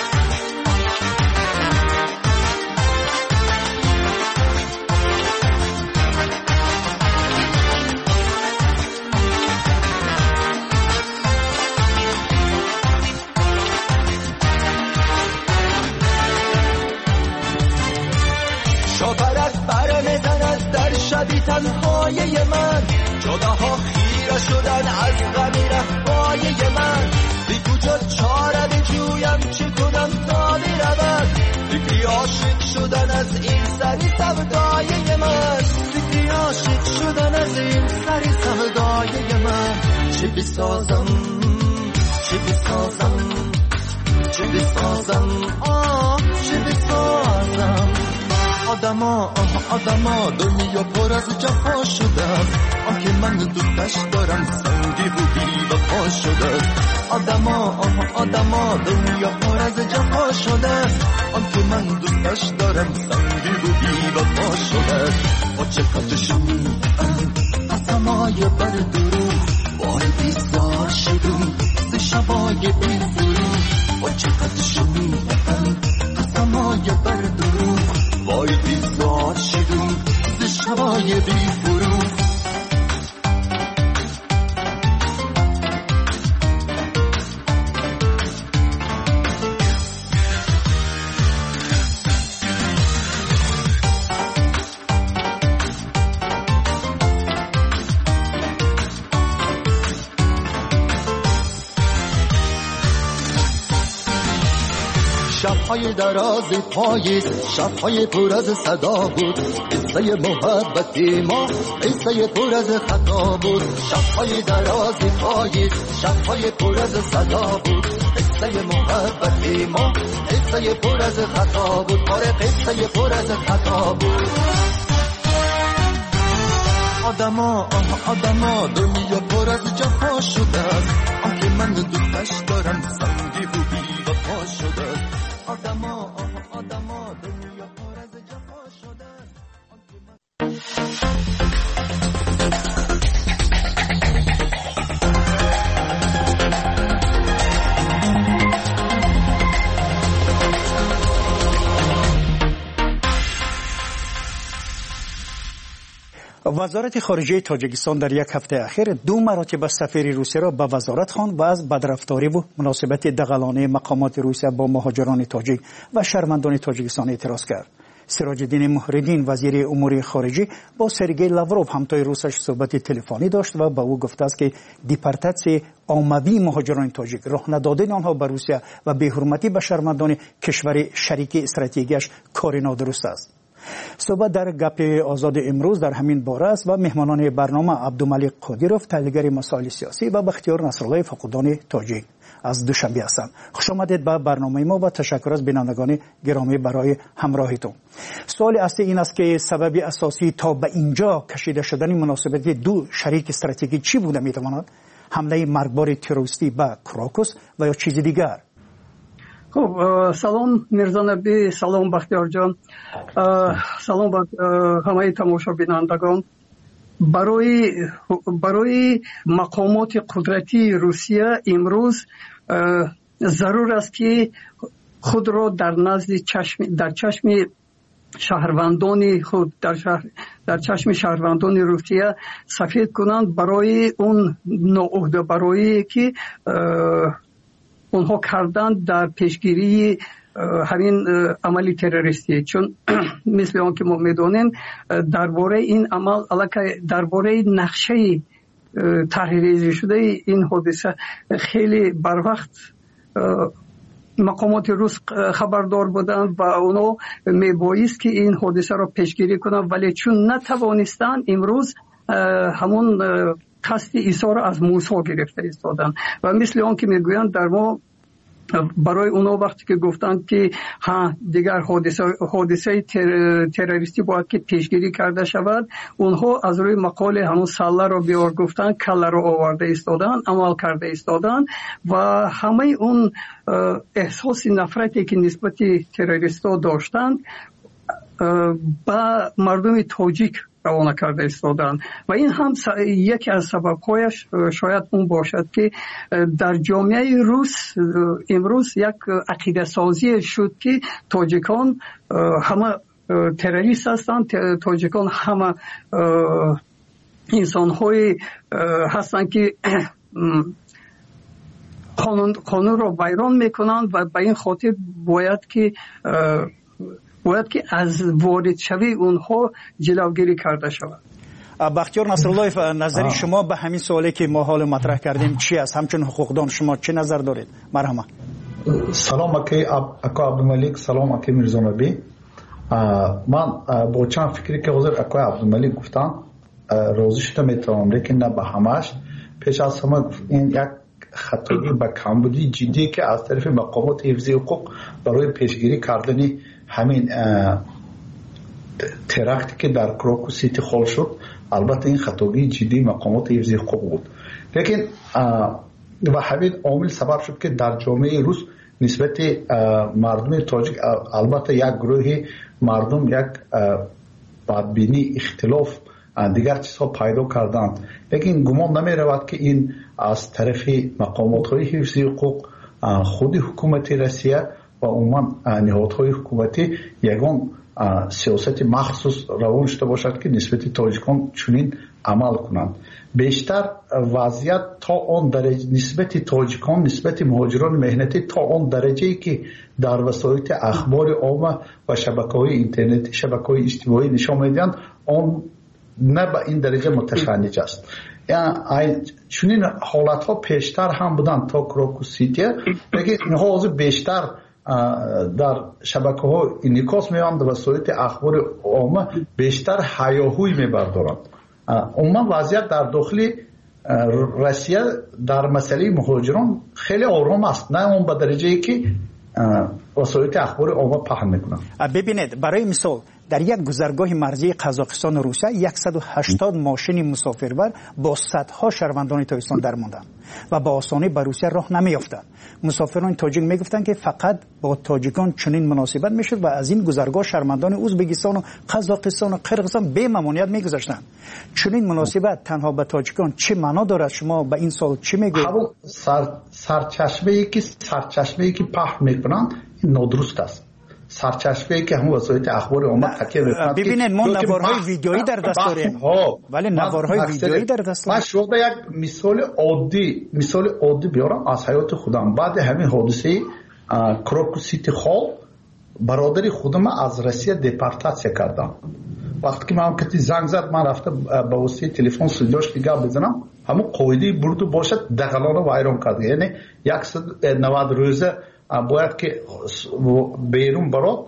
شاپرک برمیزند در شبی تنهای من، جداها خیره شدن از غمی رهبای من. بی کجا چاره بجویم چه کنم تا میرود، فکری عاشق شدن از این سری سودای من. فکری عاشق شدن از این سری سودای من. چه بسازم چه بسازم چه بسازم چه بسازم. آدما دنیا پر از جفا شده، آنکه من دوستش دارم سنگی بودی و پا شده. آدما دنیا پر از جفا شده، آنکه من دوستش دارم سنگی بودی و پا شده. با چقدر شنیدم قسمای بر دروغ، وای بیزار شدم ز شبای بی فروغ. با چقدر شنیدم قسمای بر دروغ، وای بیزار شدم ز شبای بی فروغ. شب‌های دراز پاییز، شب‌های پر از صدا بود. قصه محبتی ما قصه پر از خطا بود. شب‌های دراز پاییز، شب‌های پر از صدا بود. قصه محبتی ما قصه پر از خطا بود. آره قصه پر از خطا بود. آدما دنیا پر از جفا شده، آنکه من دوستش دارم سنگی بودی و پا شده. آدما دنیا پر از جفا شده. وزارت خارجه تاجیکستان در یک هفته اخیر 2 مراتب سفیر روسیه را به وزارت خواند و از بدرفتاری و مناسبت دغلانه مقامات روسیه با مهاجران تاجیک و شهروندان تاجیکستان اعتراض کرد. سراج الدین محردین وزیر امور خارجه با سرگئی لاوروف همتای روسش صحبت تلفنی داشت و به او گفته است که دیپارتاسیون عمومی مهاجران تاجیک، راه ندادن آنها به روسیه و بی‌حرمتی به شهروندان کشور شریک استراتژیکش کار نادرست است. صحبت در گپ آزاد امروز در همین باره است و مهمانان برنامه عبدالملک قادیروف تحلیلگر مسائل سیاسی و بختیار نصرالله فقودان تاجیک از دوشنبه هستند. خوش آمدید به برنامه ما و تشکر از بینندگان گرامی برای همراهیتون. سوال اصلی این است که سبب اساسی تا به اینجا کشیده شدن مناسبت 2 شریک استراتژیکی چی بوده میتواند؟ حمله مرگبار تروریستی به کراکوس و یا چیز دیگر؟ خب سلام میرزا نبی، سلام بختیار جان، سلام به همه تماشا بینندگان. برای مقامات قدرتی روسیه امروز ضرور است که خود را در نزد در چشم شهروندان خود در چشم شهروندان روسیه سفید کنند برای اون ناعهده برای که اونها کردن در پیشگیری همین عملی تروریستی. چون مثل آن که ما میدونیم درباره این عمل درباره نقشه طرحریزی شده این حادثه خیلی بر وقت مقامات روس خبردار بودند و اونا میبایست که این حادثه را پیشگیری کنند، ولی چون نتوانستند امروز همون قصد عیسی را از موسی گرفته ایستادند و مثل آن که میگویند در ما برای اونا وقتی که گفتند که ها دیگر حادثه تروریستی باید که پیشگیری کرده شود، اونها از روی مقاله همون سله رو بیار گفتن، کله رو آورده ایستادن، عمل کرده ایستادن و همه اون احساس نفرتی که نسبت تروریستا داشتند با مردم تاجیک روانه کرده ایستادن و این هم یکی از سبب‌هایش شاید اون باشد که در جامعه روس امروز یک عقیده سازی شد که تاجیکان همه تروریست هستند، تاجیکان همه انسان‌های هستند که قانون را ویران میکنند و به این خاطر باید که از وارد شوی اونها جلوگیری کرده شود. بختیار نصرالله، نظر شما به همین سوالی که ما حال مطرح کردیم چی است؟ همچون حقوقدان شما چه نظر دارید؟ مرحبا. سلام اکا عبدالملک، سلام اکا میرزا نبی. من با چند فکری که حضور اکا عبدالملک گفتن راضی شده میتونم، لیکن نه به همش. پیش از همه این یک خطایی به کمبودی جدی که از طرف مقامات حفظی حقوق برای پیشگیری کردن همین ترکتی که در کراکو سیتی خال شد، البته این خطایی جدی مقامات حفظی حقوق بود، لیکن و همین عامل سبب شد که در جامعه روس نسبت مردم تاجیک البته یک گروه مردم یک بدبینی، اختلاف، دیگر چیزها پیدا کردند، لیکن گمان نمی رود که این از طرف مقامات های حفظی حقوق، خود حکومت روسیه و عموما نهادهای حکومتی یگان سیاست مخصوص روان شده باشد که نسبت تاجیکان چنین عمل کنند. بیشتر وضعیت تا آن درجه نسبت تاجیکان، نسبت مهاجران مهنتی تا آن درجه‌ای که در وسایل اخبار عامه و شبکه‌های اینترنتی، شبکه‌های اجتماعی نشان می‌دهند، آن نه به این درجه متشنج است. یعنی چنین حالت‌ها پیشتر هم بودند تا کراکو سیتی، لیکن اینها بیشتر در شبکه‌ها انعکاس می‌یابند و وسایل اخبار عامه بیشتر هیاهوی می‌بردارند. عموما وضعیت در داخل روسیه در مسئله مهاجران خیلی آرام است، نه اون به درجه‌ای که وسایل اخبار عامه پهن می‌کنند. ببینید برای مثال در یک گذرگاه مرزی قزاقستان و روسیه 180 ماشین مسافربر با صدها شهروندان تاجیکستان درماندند و با آسانی به روسیه راه نمی‌یافتند. مسافران تاجیک میگفتند که فقط با تاجیکان چنین مناسبت میشد و از این گذرگاه شهروندان ازبکستان و قزاقستان و قرقیزستان به ممنوعیت میگذاشتند. چنین مناسبت تنها به تاجیکان چه معنا دارد؟ شما به این سال چی میگویید؟ سرچشمه‌ای که پخش میکنند نادرست است. سرچشمه‌ای که هم وسایل اخبار عامه تکیه می‌کنند. ببینید ما نوارهای ویدیویی در دست داریم، ولی نوارهای ویدیویی در دست داریم. من شما یک مثال عادی بیارم از حیات خودم. بعد همین حادثه کراکو سیتی خال برادری خودم از روسیه دپورتاسیون کردم. وقتی که من کتی زنگ زد، من رفته با واسطه تلفن صداش دیگه بزنم، همون قاعده برد باشد دغلانه وایران کرد. یعنی 190 روزه باید که بیرون برات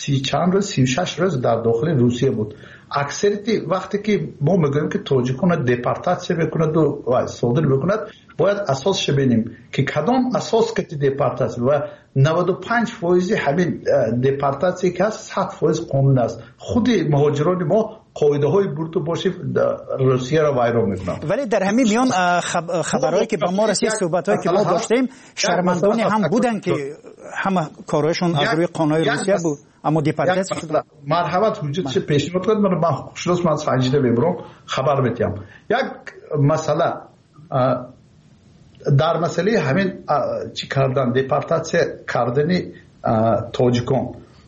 36 روز در داخل روسیه بود. اکثریتی وقتی که ما میگوییم که تاجیکان دپورتاسیون میکند و صادر میکند، باید اساسش ببینیم که کدام اساس که دپورتاسیون و 95% همین دپورتاسیون که هست 100% قانون است. خود مهاجران ما قاعده های برد باشه روسیه را ویران میکنند. ولی در همین میان خبرهایی که با ما رسید، صحبت‌هایی که ما داشتیم، شرمندان هم بودن که همه کارهایشون از روی قانون روسیه بود، اما دپورتاسیون شدن. مرحبت وجود چه پیشنهاد کرد، من خوششانس من سنجیده ببرم خبر بدم. یک مسئله در مسئله همین چی کردن، دپورتاسیون کردن تاجیکان،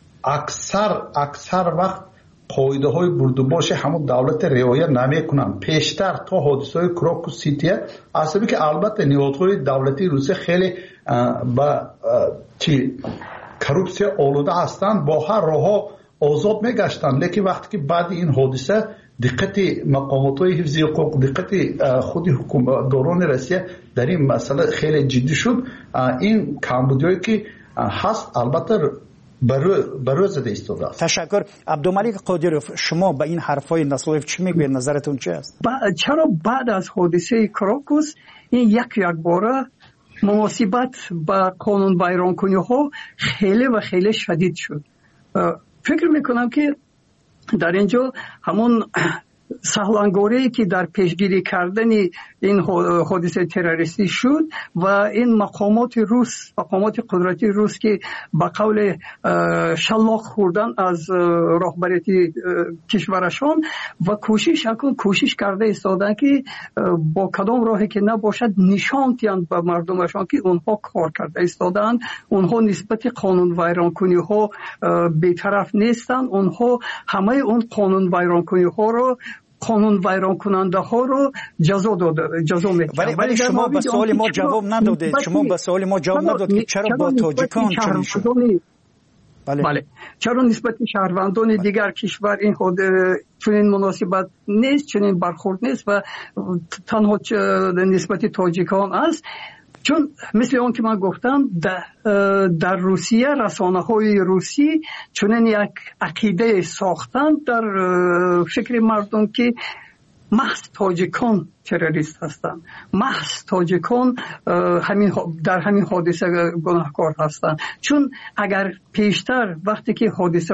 اکثر وقت قاعده های بردوباش همون دولت رعایت نمیکنن. پیشتر تا حادثه های کراکو سیتی اصلا که البته نهادهای دولتی روسیه خیلی با کروپسیا آلوده هستند، با هر راه آزاد میگشتن، لیکن وقتی که بعد این حادثه دقت مقامات های حفظی حقوق، دقت خود حکومتداران روسیه در این مسئله خیلی جدی شد. این کمبودیایی که هست البته برای زده ایستاده است. تشکر. عبدالملک قادروف، شما به این حرفای نصرالله چی میگوید؟ نظرتون چه است؟ چرا بعد از حادثه کراکوس این یک باره مناسبت با قانون ویرانکنی ها خیلی و خیلی شدید شد. فکر میکنم که در اینجا همون سهلانگاری که در پیشگیری کردن این حادثه تروریستی شد و این مقامات روس، مقامات قدرتی روس که با قول شلاق خوردن از رهبریت کشورشان و کوشش کرده ایستادن که با کدام راهی که نباشد نشان دهند به مردمشان که اونها کار کرده ایستادن، اونها نسبت قانون ویرانکنی ها بی‌طرف نیستند، اونها همه اون قانون ویرانکنی ها رو، قانون ویران کننده ها رو جزا میکنند. ولی شما به سوال ما جواب ندادید. شما به سوال ما جواب ندادید که چرا با تاجیکان چنین شد؟ بله. چرا نسبت شهروندان دیگر کشور این خود چنین مناسبت نیست، چنین برخورد نیست و تنها نسبت تاجیکان است؟ چون مثل اون که من گفتم در روسیه رسانه‌های روسی چنین یک عقیده ساختن در فکر مردم که محض تاجیکان تروریست هستند، محض تاجیکان در همین حادثه گناهکار هستند. چون اگر پیشتر وقتی که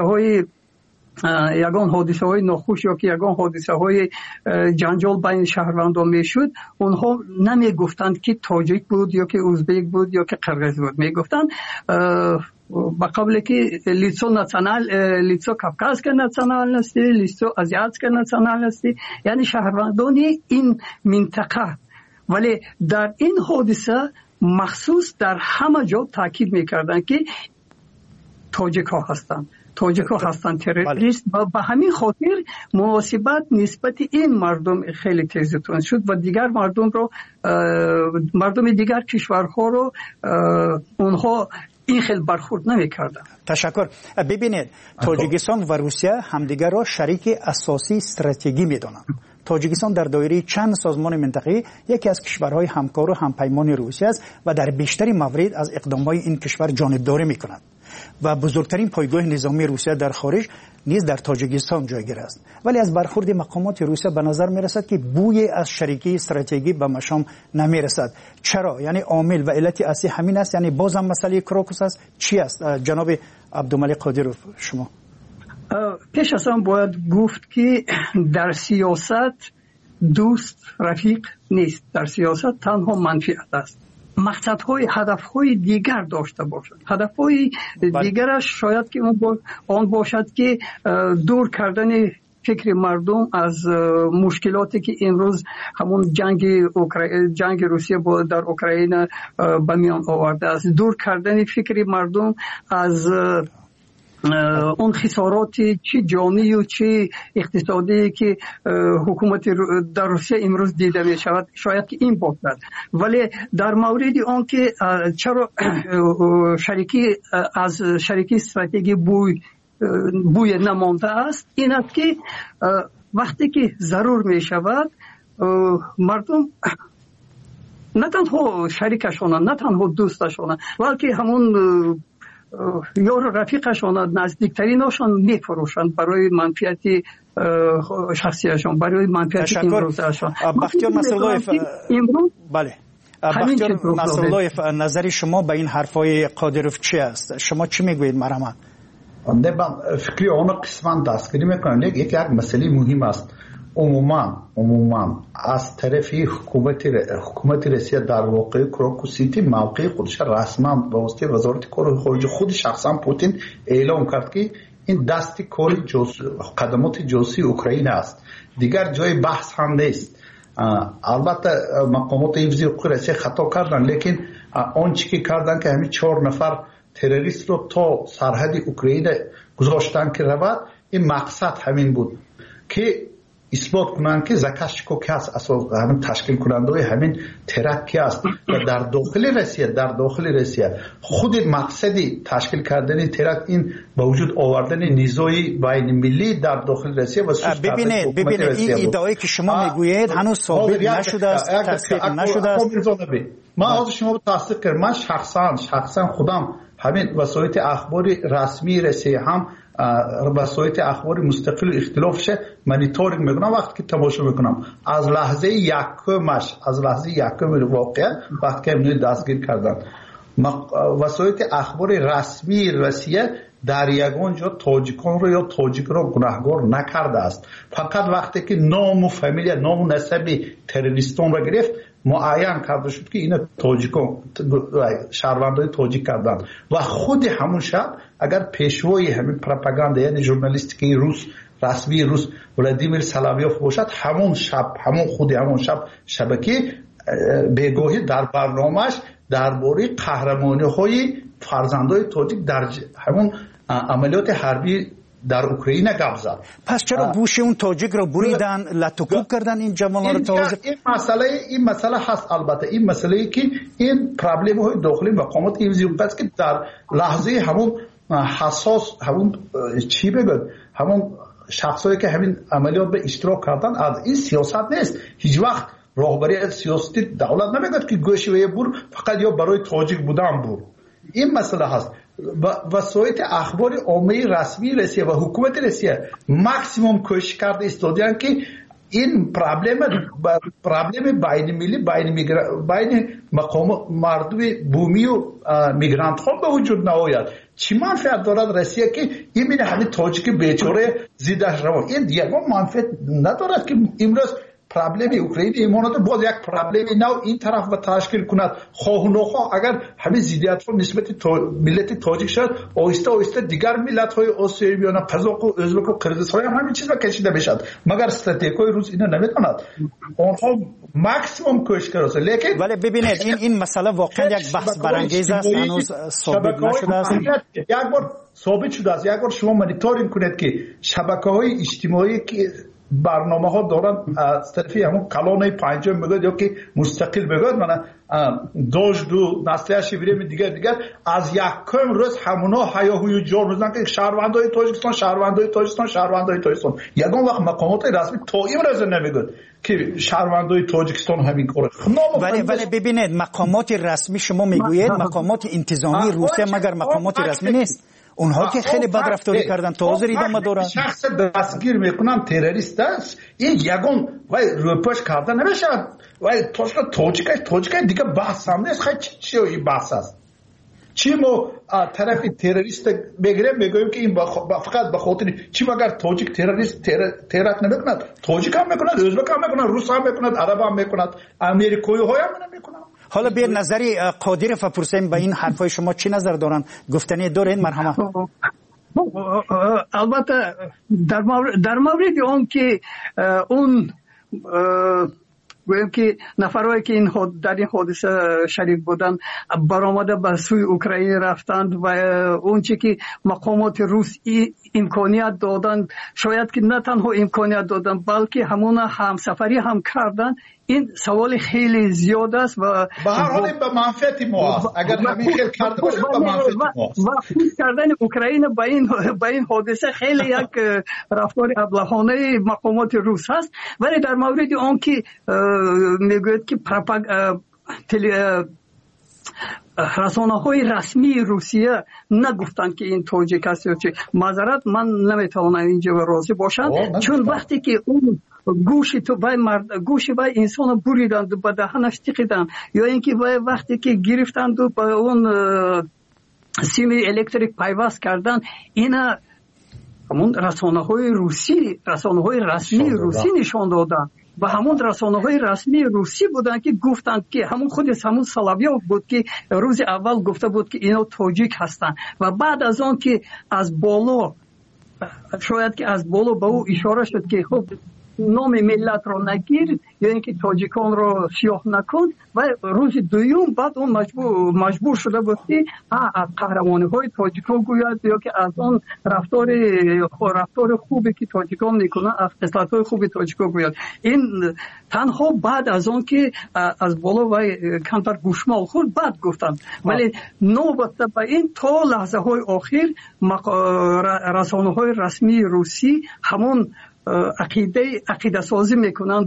یگان حادثه های ناخوش یا که یگان حادثه های جنجال بین شهروندان میشد، اونها نمی گفتند که تاجیک بود یا که ازبک بود یا که قرغیز بود، می گفتند با قبل که لیتسو کافکاسک ناسیونالنستی، لیتسو آزیاتسک ناسیونالنستی، یعنی شهروندان این منطقه. ولی در این حادثه مخصوص در همه جا تاکید میکردند که تاجیک ها هستند تروریست و به همین خاطر مناسبت نسبت این مردم خیلی تیزتون شد و دیگر مردم دیگر کشورها رو اونها این خیلی برخورد نمی‌کردن. تشکر. ببینید تاجیکستان و روسیه همدیگر را شریک اساسی استراتژیکی می‌دانند. تاجیکستان در دایره چند سازمان منطقه‌ای یکی از کشورهای همکار و همپیمان روسیه است و در بیشتر موارد از اقدامات این کشور جانبداری می‌کند و بزرگترین پایگاه نظامی روسیه در خارج نیز در تاجیکستان جایگیر است. ولی از برخورد مقامات روسیه به نظر می‌رسد که بوی از شریکی استراتژیکی به مشام نمی‌رسد. چرا؟ یعنی عامل و علت اصلی همین است، یعنی بازم مسئله کراکوس است. چی است جناب عبدالملک قادرov شما؟ پیش از آن باید گفت که در سیاست دوست رفیق نیست، در سیاست تنها منفعت است. مقصدهای هدفهای دیگر داشته باشد. هدفهای دیگرش شاید که آن باشد که دور کردن فکر مردم از مشکلاتی که امروز همون جنگ روسیه در اوکراین به میان آورده است، دور کردن فکر مردم از اون خسارات چه جانی و چه اقتصادی که حکومت در روسیه امروز دیده می شود، شاید که این باشد. ولی در مورد آن که چرا از شریکی استراتژی بوی نمانده است، این است که وقتی که ضرور می شود مردم نه تنها شریکشان، نه تنها دوستشان، بلکه همون یار رفیقشان، نزدیکترینشان میفروشند برای منفعت شخصیشان، برای منفعت امروزشان. بختیار نصراللهیف، بله، بختیار نصراللهیف، نظر شما به این حرفای قادرov چی است؟ شما چی میگویید مرحمت؟ من فکری آن قسمت دستگیری میکنم. یک مسئله مهم است. عموما از طرف حکومت روسیه در واقع کراکوسیتی موقع خودش رسما به واسطه وزارت کار خارجه خود شخصا پوتین اعلام کرد که این دست کار قدمات جاسوسی اوکراین است، دیگر جای بحث هم نیست. البته مقامات حفظی حقوق روسیه خطا کردن، لیکن آنچه که کردن که همین 4 نفر تروریست رو تا سرحد اوکراین گذاشتن که رود، این مقصد همین بود که اثبات کنند که زاکاشچیکو که اساس همین تشکیل کننده همین ترک است و در داخل روسیه خود مقصدی تشکیل کردن ترک این با وجود آوردن نیزوی بین ملی در داخل روسیه و ببینید این ادعایی که شما میگویید هنوز ثابت نشده است، تصدیق نشده است. من از شما تصدیق کردم. من شخصا خودم همین وسایل اخباری رسمی رسیه هم وسایل اخباری مستقل اختلافش مانیتورینگ میکنم. وقتی که تماشا میکنم از لحظه یکم واقعه وقتی که امنیت دستگیر کردن وسایل اخباری رسمی روسیه در یگان جا تاجیکان رو یا تاجیک رو گناهگار نکرده است. فقط وقتی که نام و فامیل نام و نسب تروریستان رو گرفت معین کرده شد که اینا تاجیکان شهروندای تاجیک کردن و خود همون شب اگر پیشوای همین پروپاگاندا یعنی ژورنالیستیک روس رسمی روس ولادیمیر سلاویوف باشد همون شب شبکه بگاهی در برنامه‌اش درباره قهرمانی های فرزندای تاجیک در همون عملیات حربی در اوکراین گپ زد. پس چرا گوش اون تاجیک رو بریدن لطوکوب کردن این جوانان رو تازه؟ این مسئله هست. البته این مسئله ای که این پرابلم های داخلی مقامات حفظی است که در لحظه همون حساس همون چی بگم همون شخصایی که همین عملیات به اشتراک کردن از این سیاست نیست. هیچ وقت راهبری سیاستی دولت نمیگه که گوشه بور فقط یا برای تاجیک بودن بور. این مسئله هست. وسایل اخبار عامه رسمی روسیه و حکومت روسیه ماکسیموم کوشش کرده استودیان که این پرابلم بین ملی بین مقام مردم بومی و میگرانت ها به وجود نآید. چی منفعت دارد روسیه که این میره همین تاجیک بیچاره زیدش رو این دیگه منفعت ندارد که امروز پرابلم اوکراین ایمانات باز یک پرابلم نو این طرف و تشکیل کند. خواه و نخواه اگر همه زیدیت ها نسبت ملت تاجیک شد آهسته دیگر ملت های آسیایی بیانه قزاق و ازبک و قرقیزستان هم همین چیز را کشیده بشد مگر استراتژیکای روس اینا نمیتواند. آنها ماکسیموم کوشش کرده. لیکن ولی ببینید این مسئله واقعا یک بحث برانگیز است هنوز ثابت نشده است. یک بار ثابت شده است. یک بار شما مانیتورینگ کنید که شبکه‌های اجتماعی که برنامه ها دارن از طرفی همون کلانه پنجم بگوید یا که مستقل بگوید من داشت دو نسلیه شیوریم دیگر از یکم روز همونا هیاهوی جار میزنن که شهروندای تاجیکستان یکم وقت مقامات رسمی تا این روز نمیگوید که شهروندای تاجیکستان همین کاره. ولی ببینید مقامات رسمی شما میگویید مقامات انتظامی روسیه مگر مقامات رسمی نیست؟ اونها که خیلی بد رفتاری کردن تا حاضر ادامه دارن. شخص دستگیر میکنن تروریست است این یگان وای روپاش کردن نمیشه وای تاجیک دیگه بحث هم نیست. خیلی چی این بحث است؟ چی ما طرف تروریست بگیریم بگویم که این فقط به خاطر چی مگر تاجیک تروریست ترور نمیکند؟ تاجیک هم میکند، ازبک هم میکند، روس هم میکند، عرب هم میکند، امریکایی های هم نمیکند. حالا به نظری قادر فپرسیم به این حرفای شما چی نظر دارن؟ گفتنی دارین مرحمت؟ البته در مورد اون که اون گویم که نفرهایی که در این حادثه شریک بودن برآمده به سوی اوکراین رفتند و اون چی که مقامات روس امکانیت دادن شاید که نه تنها امکانیت دادن بلکه همون همسفری هم کردن. این سوال خیلی زیاد است و به هر حال به منفعت ما است. اگر همین خیلی کرده باشه به منفعت ما است. و خود کردن اوکراین با این حادثه خیلی یک رفتار ابلهانه مقامات روس هست. ولی در مورد آن که میگوید که رسانه‌های رسمی روسیه نگفتند که این تاجیک است یا چه، معذرت من نمیتوانم اینجا راضی باشم چون وقتی که اون گوشی بای انسان بریدند و به دهنش تکیدند یا اینکه وقتی که گرفتند و به اون سیم الکتریک پیوست کردن اینا همون رسانه‌های رسمی روسی نشان دادن و همون رسانه‌های رسمی روسی بودن که گفتند که همون سلاویوف بود که روز اول گفته بود که اینا تاجیک هستند و بعد از آن که از بالا شاید که از بالا به او اشاره شد که خب نام ملت رو نگیر یا اینکه تاجیکان رو سیاه نکن و روز دوم بعد اون مجبور شده بود که از قهرمانی های تاجیکان گوید یا که از اون رفتار خوبی که تاجیکان میکنن از خصلت های خوبی تاجیکان گوید. این تنها بعد از اون که از بالا و کمتر گوشمال خورد بعد گفتن ولی نوبت به این تا لحظه های آخر رسانه های رسمی روسی همون عقیده سازی میکنن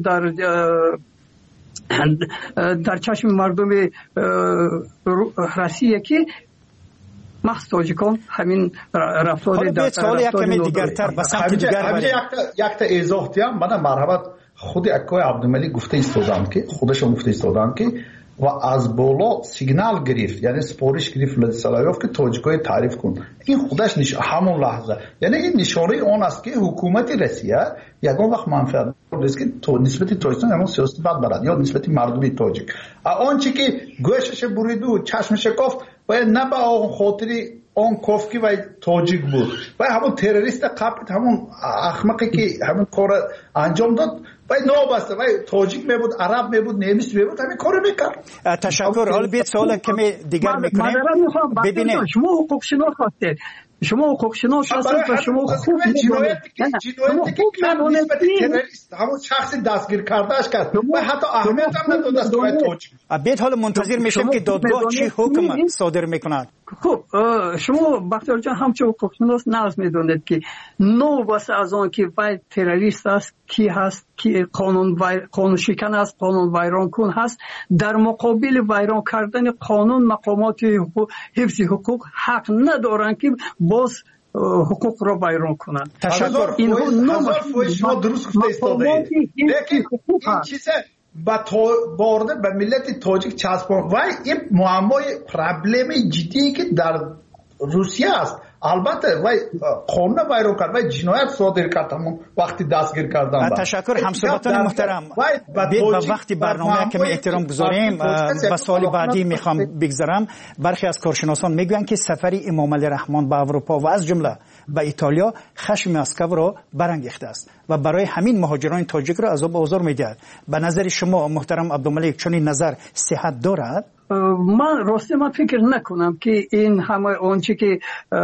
در چشم مردم روسیه که محض تاجیکان همین رفتار در سوال یکم دیگرتر به سمت دیگر یک تا اضافه دیم من مرحبت خود اکای عبدالملک گفته ایستادن که خودشون گفته ایستادن که و از بالا سیگنال گرفت یعنی سپارش گرفت ولادیسلایوف که تاجیکای تعریف کن این خودش همون لحظه یعنی این نشانه اون است که حکومت روسیه یگان وقت منفعت است که نسبت تاجیکستان همون سیاست بد برد یا نسبت مردمی تاجیک آنچه که گوشش برید و چشمش کافت باید نه به اون خاطری اون کافکی و تاجیک بود و همون تروریست قبل همون احمقی که همون کار انجام داد باید نابسته باید تاجیک میبود عرب میبود نیمیس میبود همین کارو میکرد. تشکر. حالا بیت سوال کمی دیگر میکنیم. ببینید شما حقوق شناس هستید شما حقوق شناس هستید و شما خوب جنایتی که نسبت تروریست همون شخصی دستگیر کردهش کرد و حتی اهمیت هم نداد است باید تاجیک. بیت حالا منتظر میشیم که دادگاه چی حکم صادر میکند. خب شما بختیار جان همچون حقوق شناس نظر میدونید که نو واسه از آن که باید تروریست است کی هست که قانون شکن است قانون ویران کن هست در مقابل ویران کردن قانون مقامات حفظ حقوق حق ندارن که باز حقوق را ویران کنند. تشکر. هزار فوش شما درست گفته ایستاده لیکن این چیزه بارده به ملت تاجیک چسبان و این معمای پرابلم جدی که در روسیه است البته وای قانون ویران کرد و جنایت صادر کرد همون وقتی دستگیر کردن. تشکر همسایگان محترم. به وقتی برنامه که احترام گذاریم به سوال بعدی میخوام بگذارم. برخی از کارشناسان میگویند که سفر امام علی رحمان به اروپا و از جمله به ایتالیا خشم مسکو را برانگیخته است و برای همین مهاجران تاجیک را عذاب آزار میدهد. به نظر شما محترم عبدالملک چنین نظر صحت دارد؟ من فکر نکنم که این همه آنچه که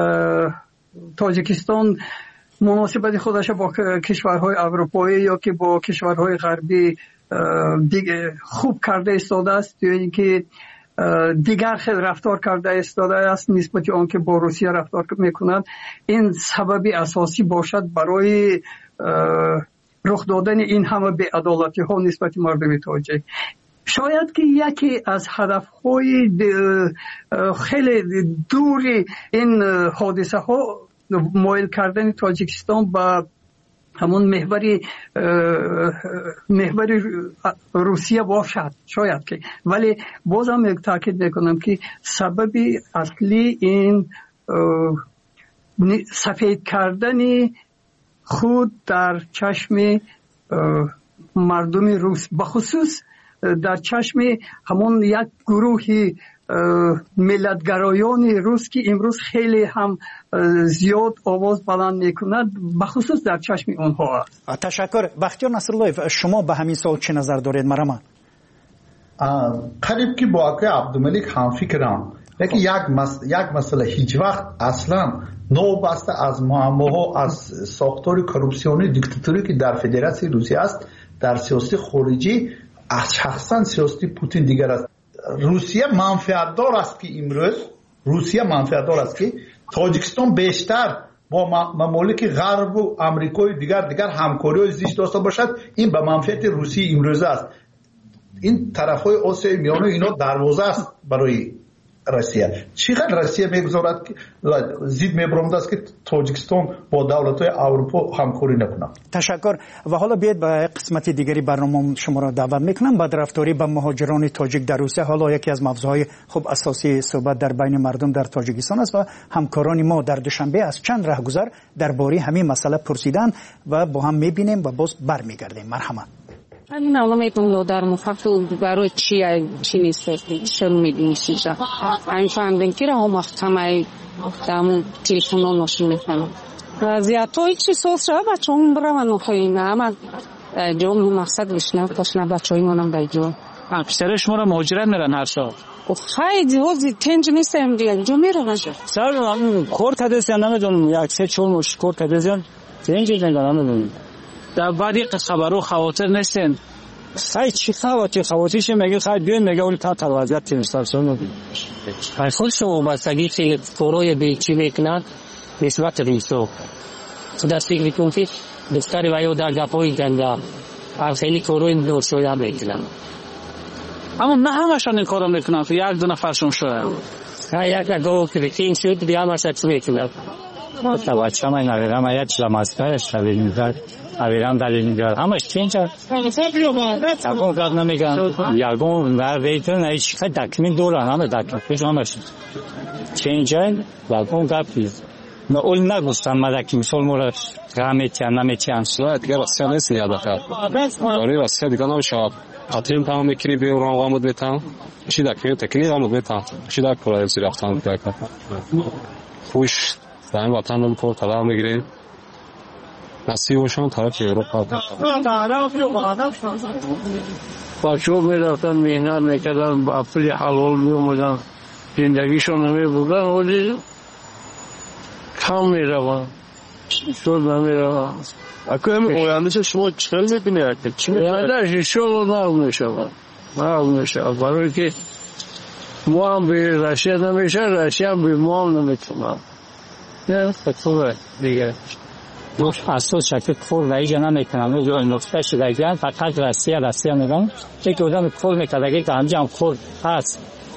تاجیکستان مناسبت خودش با کشورهای اروپایی یا که با کشورهای غربی دیگه خوب کرده ایستاده است یا اینکه دیگر خیلی رفتار کرده ایستاده است نسبت آن که با روسیه رفتار میکنند این سببی اساسی باشد برای رخ دادن این همه بی‌عدالتی ها نسبت مردم تاجیک. شاید که یکی از هدفهای خیلی دوری این حادثه ها مایل کردن تاجیکستان به همون محور روسیه باشد شاید که ولی بازم یک تاکید میکنم که سببی اصلی این سفید کردن خود در چشم مردم روس بخصوص در چشم همون یک گروه ملتگرایان روس که امروز خیلی هم زیاد آواز بلند میکند بخصوص در چشم اونها است. تشکر. بختیار نصرالله شما به همین سوال چه نظر دارید؟ مرحبا. قریب که با آقای عبدالملک هم فکرم لیکن یک مسئله هیچ وقت اصلا نوبسته از معماها از ساختار کروپسیونی دیکتاتوری که در فدراسیون روسیه است در سیاست خارجی از شخصا سیاستی پوتین دیگر است. روسیه منفعت دار است که امروز که تاجیکستان بیشتر با ممالک غرب و آمریکای دیگر همکاری زیست داشته باشد. این به منفعت روسیه امروز است. این طرفهای آسیای میانه اینا دروازه است برای روسیه. چقدر روسیه میگذارد که زید میبرمد است که تاجیکستان با دولت‌های اروپا همکاری نکنه. تشکر. و حالا بیاید به قسمت دیگری برنامه شما را دعوت میکنم. بدرفتاری به مهاجران تاجیک در روسیه حالا یکی از موضوعهای خوب اساسی صحبت در بین مردم در تاجیکستان است و همکاران ما در دوشنبه از چند راهگذر درباره همین مسئله پرسیدن و با هم میبینیم و باز برمیگردیم. مرحبا. این علامه در مفصل برای چی نیست شروع می‌دیم چیزا این فهمیدن که هم محکمه دام تلفن ماشین می‌کنم وضعیت‌های چی سوسه بچه‌م برام نخواهیم اما جون مقصد بشنم پاشنه بچه‌ایمونم بیجو اکثر شما را مهاجرت میرن هر سال خیلی وضعی تنج نیستم دیگه جو میرن سر کورت هدیسیان نمیدونم یک سه چون مش کورت هدیسیان تنج نمیدونم در بعدی خبرو خواطر نیستن خیلی چی خواتیش میگه خیلی بیان میگه اون تا وضعیت تیمستان خود شما بستگی که فروی به چی میکنن نسبت ریسو دست فکر میکنم که بستری وایو در گپایی کنده خیلی فروی دور شویده میکنن اما نه همشان این کارو میکنن که یک دو نفرشون شده یک گفت که این شد دیگه همش چی میکنه تا بچه من نمیرم یا چلا ماسکارش نمیرم اویرام دلیل میگه همش چینج تاکون کار نمیگن یارگون و ویتون ایش که دکمین دوران همه دکمین همش چینج واکون کاپیز نه اول نگفتم مدکی مثال مورد رمیتیان نمیتیان نه دیگه واسه نیست یاد کرد آره واسه دیگه نمیشه اتیم تمام میکری به اون آمد بتام چی دکمین تکنی آمد بتام چی دک کلاه زیر افتان کرد خوش زمین وطن رو پر طلا میگیریم نصیبشون طرف اروپا بچه‌ها میرفتن مهنت میکردن با پول حلال میومدن زندگیشون نمیبردن ولی کم میرون شد نمیرون اکنون آیندهش شما چطور میبینید؟ آیندهش شما نمیشه برای که ما هم به رشید نمیشه رشید هم به ما هم نمیتونم نه خطوره دیگه اساس شکل کور رایج نمیکنم جو نقطه شدگان فقط راستی میگم که آدم کور میکرده که همجام کور هست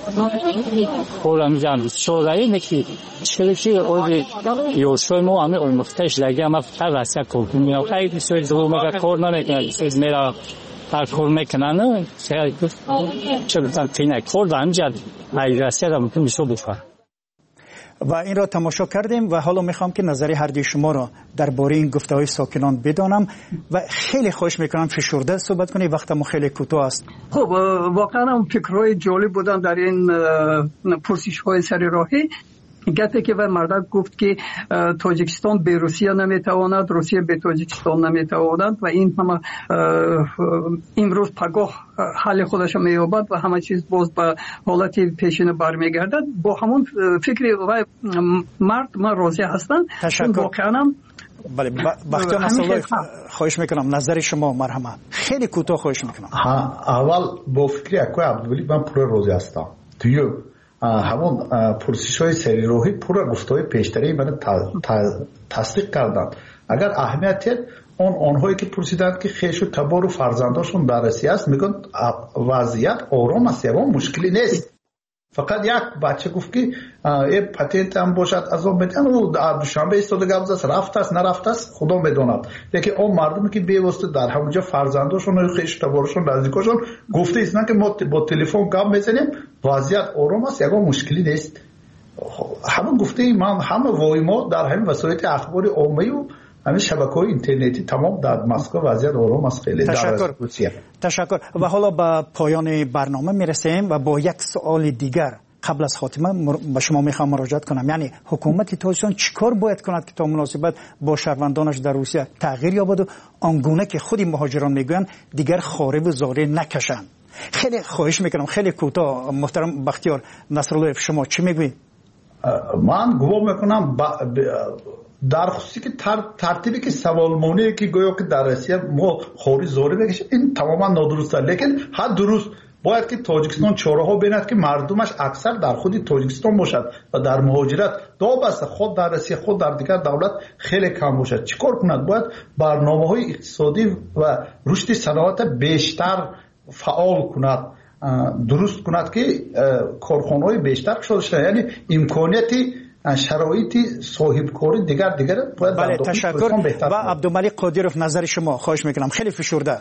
کورم جان شورایی نکی چه اولی یوشوی مو همه اون نقطه شدگان ما فقط راستی کور میگم خیلی سوی دو مگه کور نمیکنه چیز میرا هر کور میکنن چه بتن تینه کور همجا ای راستی را ممکن میشه بفهم و این را تماشا کردیم و حالا میخوام که نظر هر دوی شما را درباره این گفته‌های ساکنان بدانم و خیلی خوش میکنم فشرده صحبت کنید وقتمون خیلی کوتاه است. خب واقعا فکرهای جالب بودن در این پرسش‌های سر راهی. گفته که و مردک گفت که تاجیکستان به روسیه نمیتواند روسیه به تاجیکستان نمیتواند و این همه امروز پگاه حال خودش مییابد و همه چیز باز به حالت پیشین برمیگردد با همون فکر و مرد من راضی هستم. تشکر. بله بختیار نصرالله خواهش میکنم نظر شما مرحمت خیلی کوتاه خواهش میکنم. اول با فکر اکوی عبدالولی من پور راضی هستم. توی همون پرسش های سری روحی پورا گفته های پیشتری من تصدیق کردن. اگر اهمیت آنهایی که پرسیدند که خیش و تبار و فرزنداشون بررسی است میگن وضعیت آرام است و مشکلی نیست. فقط یک بچه گفت که پتنت هم باشد از اون بدن و دوشنبه ایستاده گفت است رفت است نرفت است خدا میداند. لیکن اون مردمی که بیواسطه در همونجا فرزنداشون و خیش تبارشون نزدیکاشون گفته است نه که ما با تلفن گپ میزنیم وضعیت آرام است یگان مشکلی نیست. همون گفته من همه وایما در همین وسایل اخبار عامه و همین شبکه‌های اینترنتی تمام در مسکو وضعیت آرام است. خیلی تشکر و حالا به پایان برنامه میرسیم و با یک سوال دیگر قبل از خاتمه به شما میخوام مراجعت کنم. یعنی حکومت تاجیکستان چیکار باید کند که تا مناسبت با شهروندانش در روسیه تغییر یابد و آنگونه که خود مهاجران میگویند دیگر خاره و زاره نکشند. خیلی خواهش میکنم خیلی کوتاه. محترم بختیار نصرالله شما چی میگویید؟ من گمان میکنم در خصوصی که ترتیبی که سوالمونی که گویا که در روسیه ما خاری زاره بکشیم این تماما نادرسته. لیکن هر درست باید که تاجیکستان چاره‌ها بیند که مردمش اکثر در خود تاجیکستان باشد و در مهاجرت دابسته خود در روسیه خود در دیگر دولت خیلی کم باشد. چیکار کند؟ باید برنامه‌های اقتصادی و رشد صنعت بیشتر فعال کند، درست کند که کارخانه‌های بیشتر شده شد. یعنی امکانیتی شرایطی صاحب کاری دیگر باید. بله تشکر. و عبدالملک قادیروف نظر شما خواهش میکنم خیلی فشرده.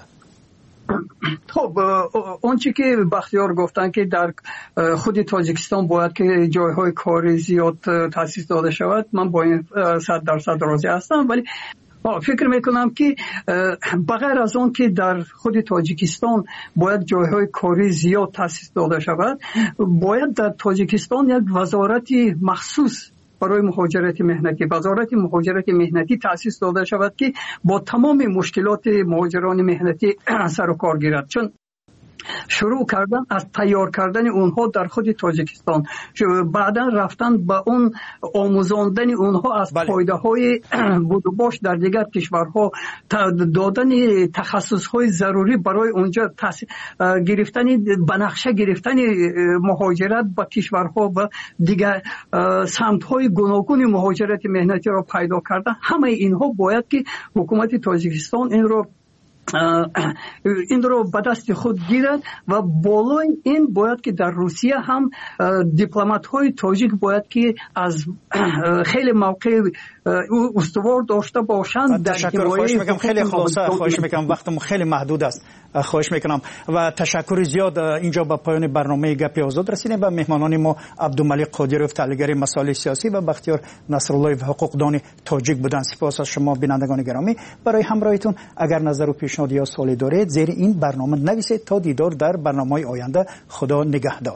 خب اون چی که بختیار گفتن که در خود تاجیکستان باید که جایهای کاری زیاد تأسیس داده شود من با این 100% راضی هستم. ولی فکر میکنم که بغیر از اون که در خود تاجیکستان باید جایهای کاری زیاد تأسیس داده شود باید در تاجیکستان یک وزارت مخصوص برای مهاجرت مهنتی وزارت مهاجرت مهنتی تأسیس داده شود که با تمام مشکلات مهاجران مهنتی سر و کار گیرد. چون شروع کردن از تیار کردن اونها در خود تاجیکستان بعدا رفتن به اون آموزاندن اونها از پایده های بود و باش در دیگر کشورها دادن تخصص های ضروری برای اونجا گرفتن بنقشه گرفتن مهاجرت به کشورها و دیگر سمت های گوناگون مهاجرت مهنتی را پیدا کردن. همه اینها باید که حکومت تاجیکستان این رو این رو به دست خود گیرد و بالای این باید که در روسیه هم دیپلمات های تاجیک باید که از خیلی موقع استوار داشته باشند. تشکر. خواهش میکنم خیلی خواهش میکنم وقتم خیلی محدود است. خواهش میکنم و تشکر زیاد. اینجا به پایان برنامه گپی آزاد رسیدیم. به مهمانان ما عبدالملک قادریوف تحلیلگر مسائل سیاسی و بختیار نصرالله حقوقدان تاجیک بودند. سپاس از شما بینندگان گرامی برای همراهیتون. اگر نظر و پیشنهاد یا سوالی دارید زیر این برنامه نویسید. تا دیدار در برنامه‌های آینده. خدا نگهدار.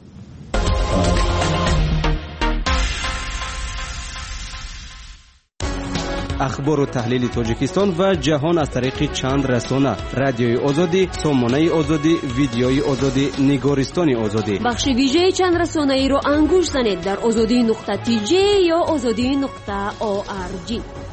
اخبار و تحلیل تاجیکستان و جهان از طریق چند رسانه: رادیوی آزادی، سامانه آزادی، ویدیوی آزادی، نگارستان آزادی. بخش ویژه چند رسانه ای رو انگوش زنید در azadi.tj یا azadi.org.